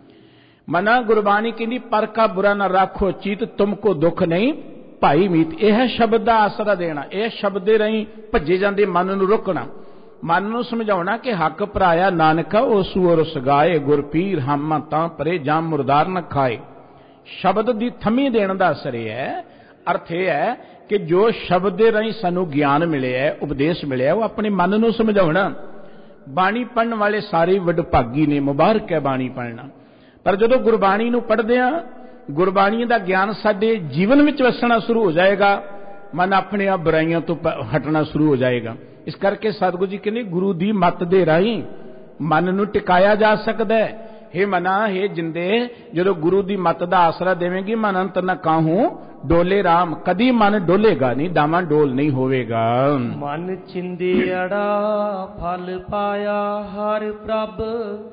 ਮਨਾ ਗੁਰਬਾਣੀ ਕਹਿੰਦੀ ਪਰ ਕਾ ਬੁਰਾ ਨਾ ਰਾਖੋ ਚੀਤ ਤੁਮਕੋ ਦੁੱਖ ਨਹੀਂ ਭਾਈ ਮੀਤ। ਇਹ ਹੈ ਸ਼ਬਦ ਦਾ ਆਸਰਾ ਦੇਣਾ, ਇਹ ਸ਼ਬਦ ਦੇ ਰਾਹੀਂ ਭੱਜੇ ਜਾਂਦੇ ਮਨ ਨੂੰ ਰੋਕਣਾ, ਮਨ ਨੂੰ ਸਮਝਾਉਣਾ ਕਿ ਹੱਕ ਭਰਾਇਆ ਨਾਨਕਾ ਉਹ ਸੂਰ ਸਗਾਏ, ਗੁਰ ਪੀਰ ਹਮ ਤਾਂ ਪਰੇ ਜਾਮ ਮੁਰਦਾਰ ਨ ਖਾਏ। ਸ਼ਬਦ ਦੀ ਥਮੀ ਦੇਣ ਦਾ ਅਸਰ ਇਹ ਹੈ, ਅਰਥ ਇਹ ਹੈ ਕਿ ਜੋ ਸ਼ਬਦ ਦੇ ਰਾਹੀਂ ਸਾਨੂੰ ਗਿਆਨ ਮਿਲਿਆ, ਉਪਦੇਸ਼ ਮਿਲਿਆ, ਉਹ ਆਪਣੇ ਮਨ ਨੂੰ ਸਮਝਾਉਣਾ। ਬਾਣੀ ਪੜ੍ਹਨ ਵਾਲੇ ਸਾਰੇ ਵਡਭਾਗੀ ਨੇ, ਮੁਬਾਰਕ ਹੈ ਬਾਣੀ ਪੜ੍ਹਨਾ। ਪਰ ਜਦੋਂ ਗੁਰਬਾਣੀ ਨੂੰ ਪੜ੍ਹਦੇ ਹਾਂ, ਗੁਰਬਾਣੀ ਦਾ ਗਿਆਨ ਸਾਡੇ ਜੀਵਨ ਵਿੱਚ ਵਸਣਾ ਸ਼ੁਰੂ ਹੋ ਜਾਏਗਾ, ਮਨ ਆਪਣੇ ਆਪ ਬੁਰਾਈਆਂ ਤੋਂ ਹਟਣਾ ਸ਼ੁਰੂ ਹੋ ਜਾਏਗਾ। ਇਸ ਕਰਕੇ ਸਤਿਗੁਰੂ ਜੀ ਕਹਿੰਦੇ ਗੁਰੂ ਦੀ ਮੱਤ ਦੇ ਰਾਹੀਂ ਮਨ ਨੂੰ ਟਿਕਾਇਆ ਜਾ ਸਕਦਾ ਹੈ। हे ਮਨਾ, हे ਜਿੰਦੇ, ਜਦੋਂ ਗੁਰੂ ਦੀ ਮੱਤ ਦਾ ਆਸਰਾ ਦੇਵੇਂਗੀ, ਮਨ ਅੰਤ ਨਾ ਕਾਹੂ ਡੋਲੇ ਰਾਮ, ਕਦੀ ਮਨ ਡੋਲੇਗਾ ਨਹੀਂ, ਡਾਵਾਂ ਡੋਲ ਨਹੀਂ ਹੋਵੇਗਾ। ਮਨ ਚਿੰਦਿਆੜਾ ਫਲ ਪਾਇਆ ਹਰ ਪ੍ਰਭ,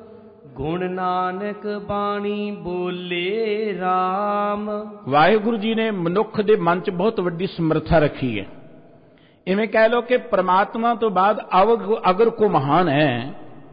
ਗੁਣ ਨਾਨਕ ਬਾਣੀ ਬੋਲੇ ਰਾਮ। ਵਾਹਿਗੁਰੂ ਜੀ ਨੇ ਮਨੁੱਖ ਦੇ ਮਨ 'ਚ ਬਹੁਤ ਵੱਡੀ ਸਮਰੱਥਾ ਰੱਖੀ ਹੈ। ਇਵੇਂ ਕਹਿ ਲਓ ਕਿ ਪ੍ਰਮਾਤਮਾ ਤੋਂ ਬਾਅਦ ਅਗਰ ਕੋਈ ਮਹਾਨ ਹੈ,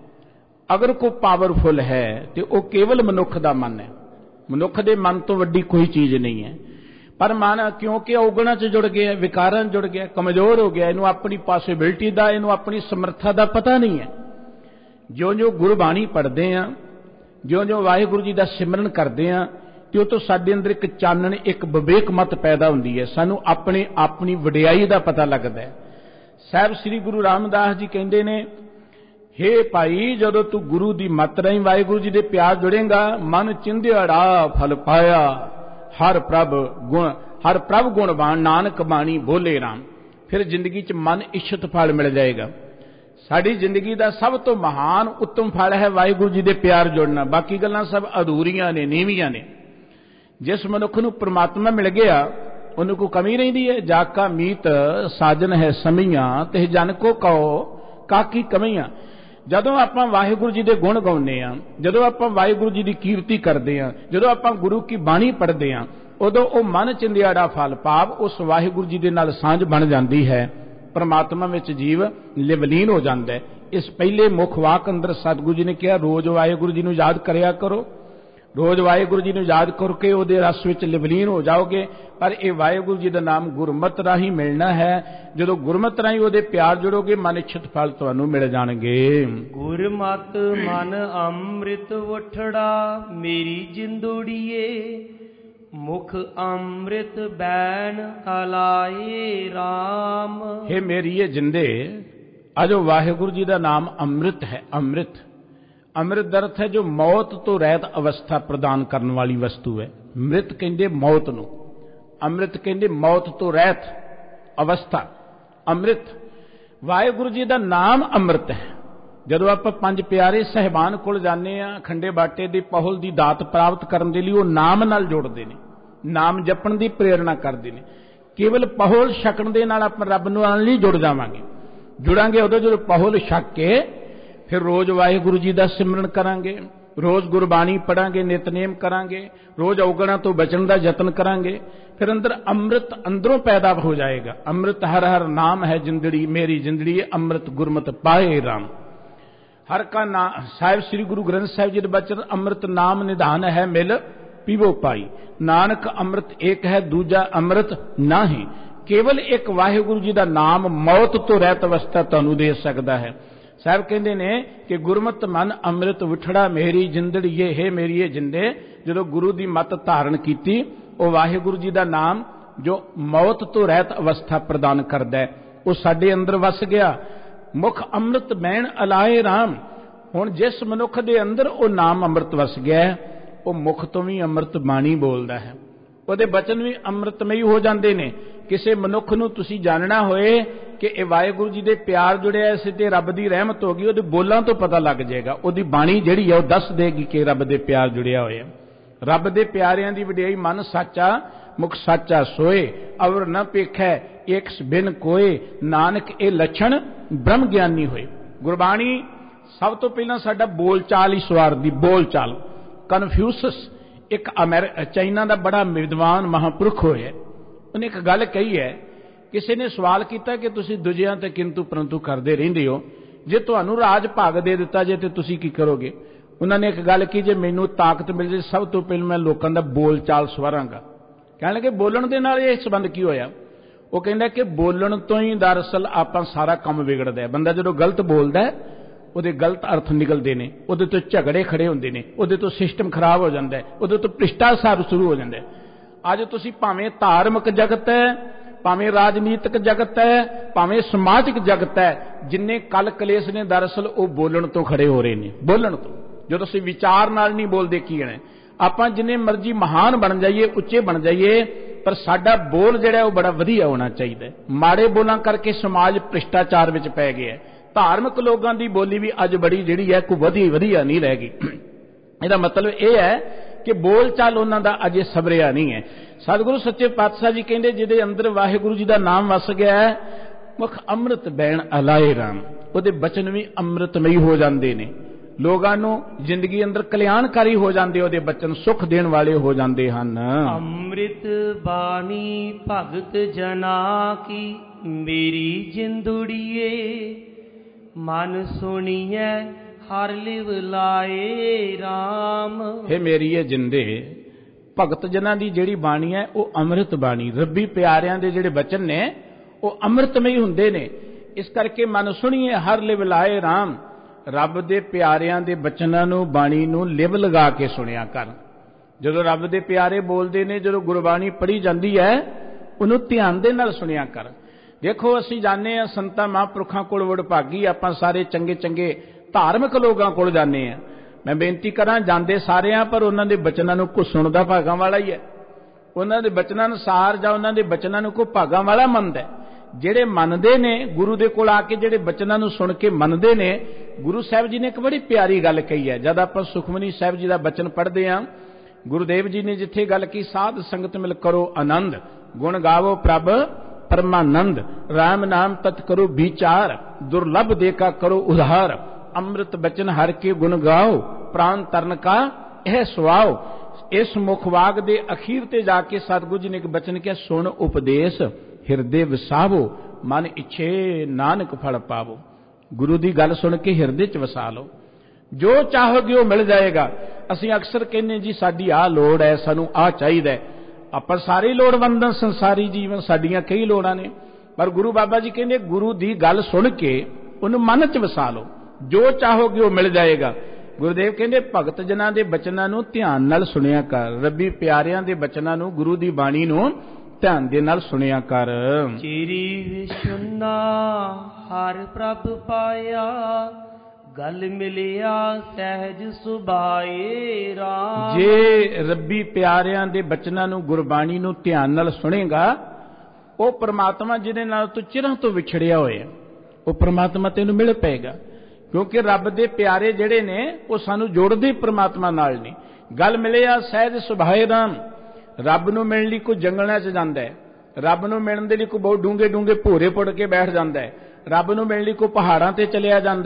ਅਗਰ ਕੋਈ ਪਾਵਰਫੁਲ ਹੈ, ਤੇ ਉਹ ਕੇਵਲ ਮਨੁੱਖ ਦਾ ਮਨ ਹੈ। ਮਨੁੱਖ ਦੇ ਮਨ ਤੋਂ ਵੱਡੀ ਕੋਈ ਚੀਜ਼ ਨਹੀਂ ਹੈ। ਪਰ ਮਨ ਕਿਉਂਕਿ ਔਗਣਾਂ 'ਚ ਜੁੜ ਗਿਆ, ਵਿਕਾਰਾਂ 'ਚ ਜੁੜ ਗਿਆ, ਕਮਜ਼ੋਰ ਹੋ ਗਿਆ, ਇਹਨੂੰ ਆਪਣੀ ਪੋਸਿਬਿਲਿਟੀ ਦਾ, ਇਹਨੂੰ ਆਪਣੀ ਸਮਰੱਥਾ ਦਾ ਪਤਾ ਨਹੀਂ ਹੈ। ਜਿਉਂ ਜਿਉਂ ਗੁਰਬਾਣੀ ਪੜ੍ਹਦੇ ਹਾਂ, ਜਿਉਂ ਜਿਉਂ ਵਾਹਿਗੁਰੂ ਜੀ ਦਾ ਸਿਮਰਨ ਕਰਦੇ ਹਾਂ, ਤੇ ਉਹ ਤੋਂ ਸਾਡੇ ਅੰਦਰ ਇੱਕ ਚਾਨਣ, ਇੱਕ ਵਿਵੇਕ ਮਤ ਪੈਦਾ ਹੁੰਦੀ ਹੈ। ਸਾਨੂੰ ਆਪਣੇ ਆਪਣੀ ਵਡਿਆਈ ਦਾ ਪਤਾ ਲੱਗਦਾ ਹੈ। ਸਾਹਿਬ ਸ੍ਰੀ ਗੁਰੂ ਰਾਮਦਾਸ ਜੀ ਕਹਿੰਦੇ ਨੇ, हे ਭਾਈ, ਜਦੋਂ ਤੂੰ ਗੁਰੂ ਦੀ ਮੱਤ ਰਾਹੀਂ ਵਾਹਿਗੁਰੂ ਜੀ ਦੇ ਪਿਆਰ ਜੁੜੇਗਾ, ਮਨ ਚਿੰਦਿਆੜਾ ਫਲ ਪਾਇਆ ਹਰ ਪ੍ਰਭ ਗੁਣ, ਹਰ ਪ੍ਰਭ ਗੁਣਵਾਨ ਨਾਨਕ ਬਾਣੀ ਬੋਲੇ ਰਾਮ। ਫਿਰ ਜ਼ਿੰਦਗੀ 'ਚ ਮਨ ਇੱਛਤ ਫਲ ਮਿਲ ਜਾਏਗਾ। ਸਾਡੀ ਜ਼ਿੰਦਗੀ ਦਾ ਸਭ ਤੋਂ ਮਹਾਨ ਉੱਤਮ ਫਲ ਹੈ ਵਾਹਿਗੁਰੂ ਜੀ ਦੇ ਪਿਆਰ ਜੁੜਨਾ। ਬਾਕੀ ਗੱਲਾਂ ਸਭ ਅਧੂਰੀਆਂ ਨੇ, ਨੀਵੀਆਂ ਨੇ। ਜਿਸ ਮਨੁੱਖ ਨੂੰ ਪ੍ਰਮਾਤਮਾ ਮਿਲ ਗਿਆ, ਉਹਨੂੰ ਕੋਈ ਕਮੀ ਰਹਿੰਦੀ ਹੈ? ਜਾ ਕਾ ਮੀਤ ਸਾਜਨ ਹੈ ਸਮੀਆਂ, ਤੇ ਜਨ ਕੋ ਕਹੋ ਕਾਕੀ ਕਮੀਆਂ। ਜਦੋਂ ਆਪਾਂ ਵਾਹਿਗੁਰੂ ਜੀ ਦੇ ਗੁਣ ਗਾਉਂਦੇ ਹਾਂ, ਜਦੋਂ ਆਪਾਂ ਵਾਹਿਗੁਰੂ ਜੀ ਦੀ ਕੀਰਤੀ ਕਰਦੇ ਹਾਂ, ਜਦੋਂ ਆਪਾਂ ਗੁਰੂ ਕੀ ਬਾਣੀ ਪੜ੍ਹਦੇ ਹਾਂ, ਉਦੋਂ ਉਹ ਮਨ ਚਿੰਦਿਆੜਾ ਫਲ ਭਾਵ ਉਸ ਵਾਹਿਗੁਰੂ ਜੀ ਦੇ ਨਾਲ ਸਾਂਝ ਬਣ ਜਾਂਦੀ ਹੈ। ਪਰਮਾਤਮਾ ਵਿੱਚ ਜੀਵ ਲਿਵਲੀਨ ਹੋ ਜਾਂਦਾ ਹੈ। ਇਸ ਪਹਿਲੇ ਮੁੱਖ ਵਾਕ ਅੰਦਰ ਸਤਿਗੁਰੂ ਜੀ ਨੇ ਕਿਹਾ, ਰੋਜ਼ ਵਾਹਿਗੁਰੂ ਜੀ ਨੂੰ ਯਾਦ ਕਰਿਆ ਕਰੋ, ਰੋਜ਼ ਵਾਹਿਗੁਰੂ ਜੀ ਨੂੰ ਯਾਦ ਕਰਕੇ ਉਹਦੇ ਰਸ ਵਿੱਚ ਲਿਵਲੀਨ ਹੋ ਜਾਓਗੇ। ਪਰ ਇਹ ਵਾਹਿਗੁਰੂ ਜੀ ਦਾ ਨਾਮ ਗੁਰਮਤਿ ਰਾਹੀਂ ਮਿਲਣਾ ਹੈ। ਜਦੋਂ ਗੁਰਮਤਿ ਰਾਹੀਂ ਉਹਦੇ ਪਿਆਰ ਜੁੜੋਗੇ, ਮਨ ਇੱਛਤ ਫਲ ਤੁਹਾਨੂੰ ਮਿਲ ਜਾਣਗੇ। ਗੁਰਮਤਿ ਮਨ ਅੰਮ੍ਰਿਤ ਉਠੜਾ ਮੇਰੀ ਜਿੰਦੁੜੀਏ, ਮੁਖ ਅੰਮ੍ਰਿਤ ਬੈਨ ਅਲਾਏ ਰਾਮ। हे ਮੇਰੀ ਇਹ ਜਿੰਦੇ, ਅਜੋ ਵਾਹਿਗੁਰੂ ਜੀ ਦਾ ਨਾਮ ਅੰਮ੍ਰਿਤ ਹੈ। ਅੰਮ੍ਰਿਤ, ਅੰਮ੍ਰਿਤ ਦਾ ਅਰਥ ਹੈ ਜੋ ਮੌਤ ਤੋਂ ਰਹਿਤ ਅਵਸਥਾ ਪ੍ਰਦਾਨ ਕਰਨ ਵਾਲੀ ਵਸਤੂ ਹੈ। ਮ੍ਰਿਤ ਕਹਿੰਦੇ ਮੌਤ ਨੂੰ, ਅੰਮ੍ਰਿਤ ਕਹਿੰਦੇ ਮੌਤ ਤੋਂ ਰਹਿਤ ਅਵਸਥਾ। ਅੰਮ੍ਰਿਤ, ਵਾਹਿਗੁਰੂ ਜੀ ਦਾ ਨਾਮ ਅੰਮ੍ਰਿਤ ਹੈ। ਜਦੋਂ ਆਪਾਂ ਪੰਜ ਪਿਆਰੇ ਸਹਿਬਾਨ ਕੋਲ ਜਾਂਦੇ ਹਾਂ, ਖੰਡੇ ਬਾਟੇ ਦੀ ਪਹੁਲ ਦੀ ਦਾਤ ਪ੍ਰਾਪਤ ਕਰਨ ਦੇ ਲਈ ਉਹ ਨਾਮ ਨਾਲ ਜੋੜਦੇ ਨੇ, ਨਾਮ ਜਪਣ ਦੀ ਪ੍ਰੇਰਣਾ ਕਰਦੇ ਨੇ। ਕੇਵਲ ਪਹੁਲ ਛਕਣ ਦੇ ਨਾਲ ਆਪਾਂ ਰੱਬ ਨੂੰ ਨਾਲ ਨਹੀਂ ਜੁੜ ਜਾਵਾਂਗੇ। ਜੁੜਾਂਗੇ ਉਦੋਂ ਜਦੋਂ ਪਹੁਲ ਛਕ ਕੇ ਫਿਰ ਰੋਜ਼ ਵਾਹਿਗੁਰੂ ਜੀ ਦਾ ਸਿਮਰਨ ਕਰਾਂਗੇ, ਰੋਜ਼ ਗੁਰਬਾਣੀ ਪੜਾਂਗੇ, ਨਿਤਨੇਮ ਕਰਾਂਗੇ, ਰੋਜ਼ ਔਗਣਾਂ ਤੋਂ ਬਚਣ ਦਾ ਯਤਨ ਕਰਾਂਗੇ, ਫਿਰ ਅੰਦਰ ਅੰਮ੍ਰਿਤ ਅੰਦਰੋਂ ਪੈਦਾ ਹੋ ਜਾਏਗਾ। ਅੰਮ੍ਰਿਤ ਹਰ ਹਰ ਨਾਮ ਹੈ ਜਿੰਦੜੀ, ਮੇਰੀ ਜਿੰਦੜੀ ਅੰਮ੍ਰਿਤ ਗੁਰਮਤਿ ਪਾਏ ਰਾਮ। ਹਰ ਕਾ ਨਾਮ ਸਾਹਿਬ ਸ੍ਰੀ ਗੁਰੂ ਗ੍ਰੰਥ ਸਾਹਿਬ ਜੀ ਦੇ ਬਚਨ, ਅੰਮ੍ਰਿਤ ਨਾਮ ਨਿਧਾਨ ਹੈ ਮਿਲ ਪੀਵੋ ਪਾਈ, ਨਾਨਕ ਅੰਮ੍ਰਿਤ ਏਕ ਹੈ ਦੂਜਾ ਅੰਮ੍ਰਿਤ ਨਾਹੀਂ। ਕੇਵਲ ਇੱਕ ਵਾਹਿਗੁਰੂ ਜੀ ਦਾ ਨਾਮ ਮੌਤ ਤੋਂ ਰਹਿਤ ਅਵਸਥਾ ਤੁਹਾਨੂੰ ਦੇ ਸਕਦਾ ਹੈ। ਸਾਹਿਬ ਕਹਿੰਦੇ ਨੇ ਕਿ ਗੁਰਮਤ ਮਨ ਅੰਮ੍ਰਿਤ ਵਿਠੜਾ, ਮੇਰੀ ਜਿੰਦੜੀਏ ਹੈ ਮੇਰੀ ਇਹ ਜਿੰਦੇ। ਜਦੋਂ ਗੁਰੂ ਦੀ ਮਤ ਧਾਰਨ ਕੀਤੀ, ਉਹ ਵਾਹਿਗੁਰੂ ਜੀ ਦਾ ਨਾਮ ਜੋ ਮੌਤ ਤੋਂ ਰਹਿਤ ਅਵਸਥਾ ਪ੍ਰਦਾਨ ਕਰਦਾ ਹੈ, ਉਹ ਸਾਡੇ ਅੰਦਰ ਵਸ ਗਿਆ। ਮੁਖ ਅੰਮ੍ਰਿਤ ਬੈਣ ਅਲਾਏ ਰਾਮ। ਹੁਣ ਜਿਸ ਮਨੁੱਖ ਦੇ ਅੰਦਰ ਉਹ ਨਾਮ ਅੰਮ੍ਰਿਤ ਵਸ ਗਿਆ ਹੈ, ਉਹ ਮੁਖ ਤੋਂ ਵੀ ਅੰਮ੍ਰਿਤ ਬਾਣੀ ਬੋਲਦਾ ਹੈ, ਉਹਦੇ ਬਚਨ ਵੀ ਅੰਮ੍ਰਿਤਮਈ ਹੋ ਜਾਂਦੇ ਨੇ। ਕਿਸੇ ਮਨੁੱਖ ਨੂੰ ਤੁਸੀਂ ਜਾਣਨਾ ਹੋਏ ਕਿ ਇਹ ਵਾਹਿਗੁਰੂ ਜੀ ਦੇ ਪਿਆਰ ਜੁੜਿਆ ਇਸ ਤੇ ਰੱਬ ਦੀ ਰਹਿਮਤ ਹੋ ਗਈ, ਉਹਦੇ ਬੋਲਾਂ ਤੋਂ ਪਤਾ ਲੱਗ ਜਾਏਗਾ। ਉਹਦੀ ਬਾਣੀ ਜਿਹੜੀ ਹੈ ਉਹ ਦੱਸ ਦੇਗੀ ਕਿ ਰੱਬ ਦੇ ਪਿਆਰ ਜੁੜਿਆ ਹੋਇਆ। ਰੱਬ ਦੇ ਪਿਆਰਿਆਂ ਦੀ ਵਡਿਆਈ ਮਨ ਸਾਚਾ ਮੁਖ ਸਾਚਾ ਸੋਏ, ਅਵਰ ਨ ਪੇਖੈ ਏਕ ਬਿਨ ਕੋਏ, ਨਾਨਕ ਇਹ ਲੱਛਣ ਬ੍ਰਹਮ ਗਿਆਨੀ ਹੋਏ। ਗੁਰਬਾਣੀ ਸਭ ਤੋਂ ਪਹਿਲਾਂ ਸਾਡਾ ਬੋਲ ਚਾਲ ਹੀ ਸਵਾਰਦੀ। ਬੋਲ ਚਾਲ ਕਨਫਿਊਸ਼ਸ ਇੱਕ ਅਮੈਰ ਚਾਈਨਾ ਦਾ ਬੜਾ ਵਿਦਵਾਨ ਮਹਾਂਪੁਰਖ ਹੋਇਆ, ਉਹਨੇ ਇੱਕ ਗੱਲ ਕਹੀ ਹੈ। ਕਿਸੇ ਨੇ ਸਵਾਲ ਕੀਤਾ ਕਿ ਤੁਸੀਂ ਦੂਜਿਆਂ ਤੇ ਕਿੰਤੂ ਪਰੰਤੂ ਕਰਦੇ ਰਹਿੰਦੇ ਹੋ, ਜੇ ਤੁਹਾਨੂੰ ਰਾਜ ਭਾਗ ਦੇ ਦਿੱਤਾ ਜੇ ਤੇ ਤੁਸੀਂ ਕੀ ਕਰੋਗੇ? ਉਹਨਾਂ ਨੇ ਇੱਕ ਗੱਲ ਕੀ, ਜੇ ਮੈਨੂੰ ਤਾਕਤ ਮਿਲ ਜੇ ਸਭ ਤੋਂ ਪਹਿਲਾਂ ਮੈਂ ਲੋਕਾਂ ਦਾ ਬੋਲ ਚਾਲ ਸਵਾਰਾਂਗਾ। ਕਹਿਣ ਲੱਗੇ ਬੋਲਣ ਦੇ ਨਾਲ ਇਹ ਸੰਬੰਧ ਕੀ ਹੋਇਆ? ਉਹ ਕਹਿੰਦਾ ਕਿ ਬੋਲਣ ਤੋਂ ਹੀ ਦਰਅਸਲ ਆਪਾਂ ਸਾਰਾ ਕੰਮ ਵਿਗੜਦਾ ਹੈ। ਬੰਦਾ ਜਦੋਂ ਗਲਤ ਬੋਲਦਾ ਉਹਦੇ ਗਲਤ ਅਰਥ ਨਿਕਲਦੇ ਨੇ, ਉਹਦੇ ਤੋਂ ਝਗੜੇ ਖੜੇ ਹੁੰਦੇ ਨੇ, ਉਹਦੇ ਤੋਂ ਸਿਸਟਮ ਖਰਾਬ ਹੋ ਜਾਂਦਾ ਹੈ, ਉਹਦੇ ਤੋਂ ਭ੍ਰਿਸ਼ਟਾਚਾਰ ਸ਼ੁਰੂ ਹੋ ਜਾਂਦਾ ਹੈ। ਅੱਜ ਤੁਸੀਂ ਭਾਵੇਂ ਧਾਰਮਿਕ ਜਗਤ ਹੈ, ਭਾਵੇਂ ਰਾਜਨੀਤਿਕ ਜਗਤ ਹੈ, ਭਾਵੇਂ ਸਮਾਜਿਕ ਜਗਤ ਹੈ, ਜਿੰਨੇ ਕਲ ਕਲੇਸ਼ ਨੇ ਦਰਅਸਲ ਉਹ ਬੋਲਣ ਤੋਂ ਖੜੇ ਹੋ ਰਹੇ ਨੇ। ਬੋਲਣ ਤੋਂ, ਜਦੋਂ ਅਸੀਂ ਵਿਚਾਰ ਨਾਲ ਨਹੀਂ ਬੋਲਦੇ ਕੀ ਹੈ। ਆਪਾਂ ਜਿੰਨੇ ਮਰਜ਼ੀ ਮਹਾਨ ਬਣ ਜਾਈਏ, ਉੱਚੇ ਬਣ ਜਾਈਏ, ਪਰ ਸਾਡਾ ਬੋਲ ਜਿਹੜਾ ਉਹ ਬੜਾ ਵਧੀਆ ਹੋਣਾ ਚਾਹੀਦਾ। ਮਾੜੇ ਬੋਲਾਂ ਕਰਕੇ ਸਮਾਜ ਭ੍ਰਿਸ਼ਟਾਚਾਰ ਵਿੱਚ ਪੈ ਗਿਆ। ਧਾਰਮਿਕ ਲੋਕਾਂ ਦੀ ਬੋਲੀ ਵੀ ਅੱਜ ਬੜੀ ਜਿਹੜੀ ਹੈ ਕੋਈ ਵਧੀਆ ਵਧੀਆ ਨਹੀਂ ਰਹਿ ਗਈ। ਇਹਦਾ ਮਤਲਬ ਇਹ ਹੈ ਕਿ ਬੋਲ ਚਾਲ ਉਹਨਾਂ ਦਾ ਅਜੇ ਸਬਰਿਆ ਨਹੀਂ ਹੈ। ਸਤਿਗੁਰੂ ਸੱਚੇ ਪਾਤਸ਼ਾਹ ਜੀ ਕਹਿੰਦੇ ਜਿਹਦੇ ਅੰਦਰ ਵਾਹਿਗੁਰੂ ਜੀ ਦਾ ਨਾਮ ਵਸ ਗਿਆ ਹੈ, ਮੁਖ ਅੰਮ੍ਰਿਤ ਬੈਣ ਅਲਾਏ ਰਾਮ, ਉਹਦੇ ਬਚਨ ਵੀ ਅੰਮ੍ਰਿਤਮਈ ਹੋ ਜਾਂਦੇ ਨੇ। ਲੋਕਾਂ ਨੂੰ ਜ਼ਿੰਦਗੀ ਅੰਦਰ ਕਲਿਆਣਕਾਰੀ ਹੋ ਜਾਂਦੇ, ਉਹਦੇ ਬਚਨ ਸੁਖ ਦੇਣ ਵਾਲੇ ਹੋ ਜਾਂਦੇ ਹਨ। ਅੰਮ੍ਰਿਤ ਬਾਣੀ ਭਗਤ ਜਨਾ ਕੀ, ਮੇਰੀ ਜਿੰਦੜੀਏ ਮਨ ਸੁਣੀਐ ਹਰ ਲਿਵ ਲਾਏ ਰਾਮ। हे ਮੇਰੀ ਇਹ ਜਿੰਦੇ, ਭਗਤ ਜਨਾਂ ਦੀ ਜਿਹੜੀ ਬਾਣੀ ਹੈ ਉਹ ਅੰਮ੍ਰਿਤ ਬਾਣੀ, ਰੱਬੀ ਪਿਆਰਿਆਂ ਦੇ ਜਿਹੜੇ ਬਚਨ ਨੇ ਉਹ ਅੰਮ੍ਰਿਤਮਈ ਹੁੰਦੇ ਨੇ। ਇਸ ਕਰਕੇ ਮਨ ਸੁਣੀਏ ਹਰ ਲਿਵ ਲਾਏ ਰਾਮ। ਰੱਬ ਦੇ ਪਿਆਰਿਆਂ ਦੇ ਬਚਨਾਂ ਨੂੰ, ਬਾਣੀ ਨੂੰ ਲਿਵ ਲਗਾ ਕੇ ਸੁਣਿਆ ਕਰ। ਜਦੋਂ ਰੱਬ ਦੇ ਪਿਆਰੇ ਬੋਲਦੇ ਨੇ, ਜਦੋਂ ਗੁਰਬਾਣੀ ਪੜ੍ਹੀ ਜਾਂਦੀ ਹੈ, ਉਹਨੂੰ ਧਿਆਨ ਦੇ ਨਾਲ ਸੁਣਿਆ ਕਰ। ਦੇਖੋ ਅਸੀਂ ਜਾਂਦੇ ਹਾਂ ਸੰਤਾਂ ਮਹਾਂਪੁਰਖਾਂ ਕੋਲ ਵਡਭਾਗੀ, ਆਪਾਂ ਸਾਰੇ ਚੰਗੇ ਚੰਗੇ ਧਾਰਮਿਕ ਲੋਕਾਂ ਕੋਲ ਜਾਂਦੇ ਹਾਂ। ਮੈਂ ਬੇਨਤੀ ਕਰਾਂ, ਜਾਂਦੇ ਸਾਰੇ ਆ, ਪਰ ਉਹਨਾਂ ਦੇ ਬਚਨਾਂ ਨੂੰ ਕੋਈ ਸੁਣਦਾ ਭਾਗਾਂ ਵਾਲਾ ਹੀ ਹੈ। ਉਹਨਾਂ ਦੇ ਬਚਨਾਂ ਅਨੁਸਾਰ ਜਾਂ ਉਹਨਾਂ ਦੇ ਬਚਨਾਂ ਨੂੰ ਕੋਈ ਭਾਗਾਂ ਵਾਲਾ ਮੰਨਦਾ। ਜਿਹੜੇ ਮੰਨਦੇ ਨੇ ਗੁਰੂ ਦੇ ਕੋਲ ਆ ਕੇ, ਜਿਹੜੇ ਬਚਨਾਂ ਨੂੰ ਸੁਣ ਕੇ ਮੰਨਦੇ ਨੇ, ਗੁਰੂ ਸਾਹਿਬ ਜੀ ਨੇ ਇੱਕ ਬੜੀ ਪਿਆਰੀ ਗੱਲ ਕਹੀ ਹੈ। ਜਦ ਆਪਾਂ ਸੁਖਮਨੀ ਸਾਹਿਬ ਜੀ ਦਾ ਬਚਨ ਪੜ੍ਹਦੇ ਹਾਂ, ਗੁਰੂਦੇਵ ਜੀ ਨੇ ਜਿੱਥੇ ਗੱਲ ਕੀ, ਸਾਧ ਸੰਗਤ ਮਿਲ ਕਰੋ ਆਨੰਦ, ਗੁਣ ਗਾਵੋ ਪ੍ਰਭ ਪਰਮਾਨੰਦ, ਰਾਮ ਨਾਮ ਤਤ ਕਰੋ ਵਿਚਾਰ, ਦੁਰਲਭ ਦੇਖਾ ਕਰੋ ਉਧਾਰ, ਅੰਮ੍ਰਿਤ ਬਚਨ ਹਰ ਕੇ ਗੁਣ ਗਾਓ, ਪ੍ਰਾਨ ਤਰਨ ਕਾ ਇਹ ਸੁਆਓ। ਇਸ ਮੁਖਵਾਗ ਦੇ ਅਖੀਰ ਤੇ ਜਾ ਕੇ ਸਤਿਗੁਰੂ ਜੀ ਨੇ ਇੱਕ ਬਚਨ ਕਿਹਾ, ਸੁਣ ਉਪਦੇਸ਼ ਹਿਰਦੇ ਵਸਾਵੋ, ਮਨ ਇੱਛੇ ਨਾਨਕ ਫਲ ਪਾਵੋ। ਗੁਰੂ ਦੀ ਗੱਲ ਸੁਣ ਕੇ ਹਿਰਦੇ ਚ ਵਸਾ ਲਓ, ਜੋ ਚਾਹੋਗੇ ਉਹ ਮਿਲ ਜਾਏਗਾ। ਅਸੀਂ ਅਕਸਰ ਕਹਿੰਦੇ ਜੀ ਸਾਡੀ ਆਹ ਲੋੜ ਹੈ, ਸਾਨੂੰ ਆਹ ਚਾਹੀਦਾ। ਆਪਾਂ ਸਾਰੇ ਲੋੜਵੰਦ ਹਾਂ, ਸੰਸਾਰੀ ਜੀਵਨ ਸਾਡੀਆਂ ਕਈ ਲੋੜਾਂ ਨੇ, ਪਰ ਗੁਰੂ ਬਾਬਾ ਜੀ ਕਹਿੰਦੇ ਗੁਰੂ ਦੀ ਗੱਲ ਸੁਣ ਕੇ ਉਹਨੂੰ ਮਨ ਚ ਵਸਾ ਲਓ, ਜੋ ਚਾਹੋਗੇ ਉਹ ਮਿਲ ਜਾਏਗਾ। ਗੁਰੂਦੇਵ ਕਹਿੰਦੇ ਭਗਤ ਜਨਾਂ ਦੇ ਬਚਨਾਂ ਨੂੰ ਧਿਆਨ ਨਾਲ ਸੁਣਿਆ ਕਰ, ਰੱਬੀ ਪਿਆਰਿਆਂ ਦੇ ਬਚਨਾਂ ਨੂੰ, ਗੁਰੂ ਦੀ ਬਾਣੀ ਨੂੰ ਧਿਆਨ ਦੇ ਨਾਲ ਸੁਣਿਆ ਕਰ। ਚਿਰੀ ਵਿਸ਼ੁਨਾ ਹਰ ਪ੍ਰਭ ਪਾਇਆ, ਗਲ ਮਿਲਿਆ ਸਹਿਜ ਸੁਭਾਏ ਰਾਮ। ਜੇ ਰੱਬੀ ਪਿਆਰਿਆਂ ਦੇ ਬਚਨਾਂ ਨੂੰ, ਗੁਰਬਾਣੀ ਨੂੰ ਧਿਆਨ ਨਾਲ ਸੁਣੇਗਾ, ਉਹ ਪ੍ਰਮਾਤਮਾ ਜਿਹਦੇ ਨਾਲ ਤੂੰ ਚਿਰਾਂ ਤੋਂ ਵਿਛੜਿਆ ਹੋਇਆ, ਉਹ ਪ੍ਰਮਾਤਮਾ ਤੈਨੂੰ ਮਿਲ ਪਏਗਾ। ਕਿਉਂਕਿ ਰੱਬ ਦੇ ਪਿਆਰੇ ਜਿਹੜੇ ਨੇ ਉਹ ਸਾਨੂੰ ਜੋੜਦੇ ਪ੍ਰਮਾਤਮਾ ਨਾਲ ਨੇ। ਗੱਲ ਮਿਲਿਆ ਸਹਿਜ ਸੁਭਾਏ ਰਾਮ। ਰੱਬ ਨੂੰ ਮਿਲਣ ਲਈ ਕੋਈ ਜੰਗਲਾਂ 'ਚ ਜਾਂਦਾ ਹੈ, ਰੱਬ ਨੂੰ ਮਿਲਣ ਦੇ ਲਈ ਕੋਈ ਬਹੁਤ ਡੂੰਘੇ ਡੂੰਘੇ ਭੋਰੇ ਪੁੱਟ ਕੇ ਬੈਠ ਜਾਂਦਾ ਹੈ, ਰੱਬ ਨੂੰ ਮਿਲਣ ਲਈ ਕੋਈ ਪਹਾੜਾਂ ਤੇ ਚਲਿਆ ਜਾਂਦਾ ਹੈ,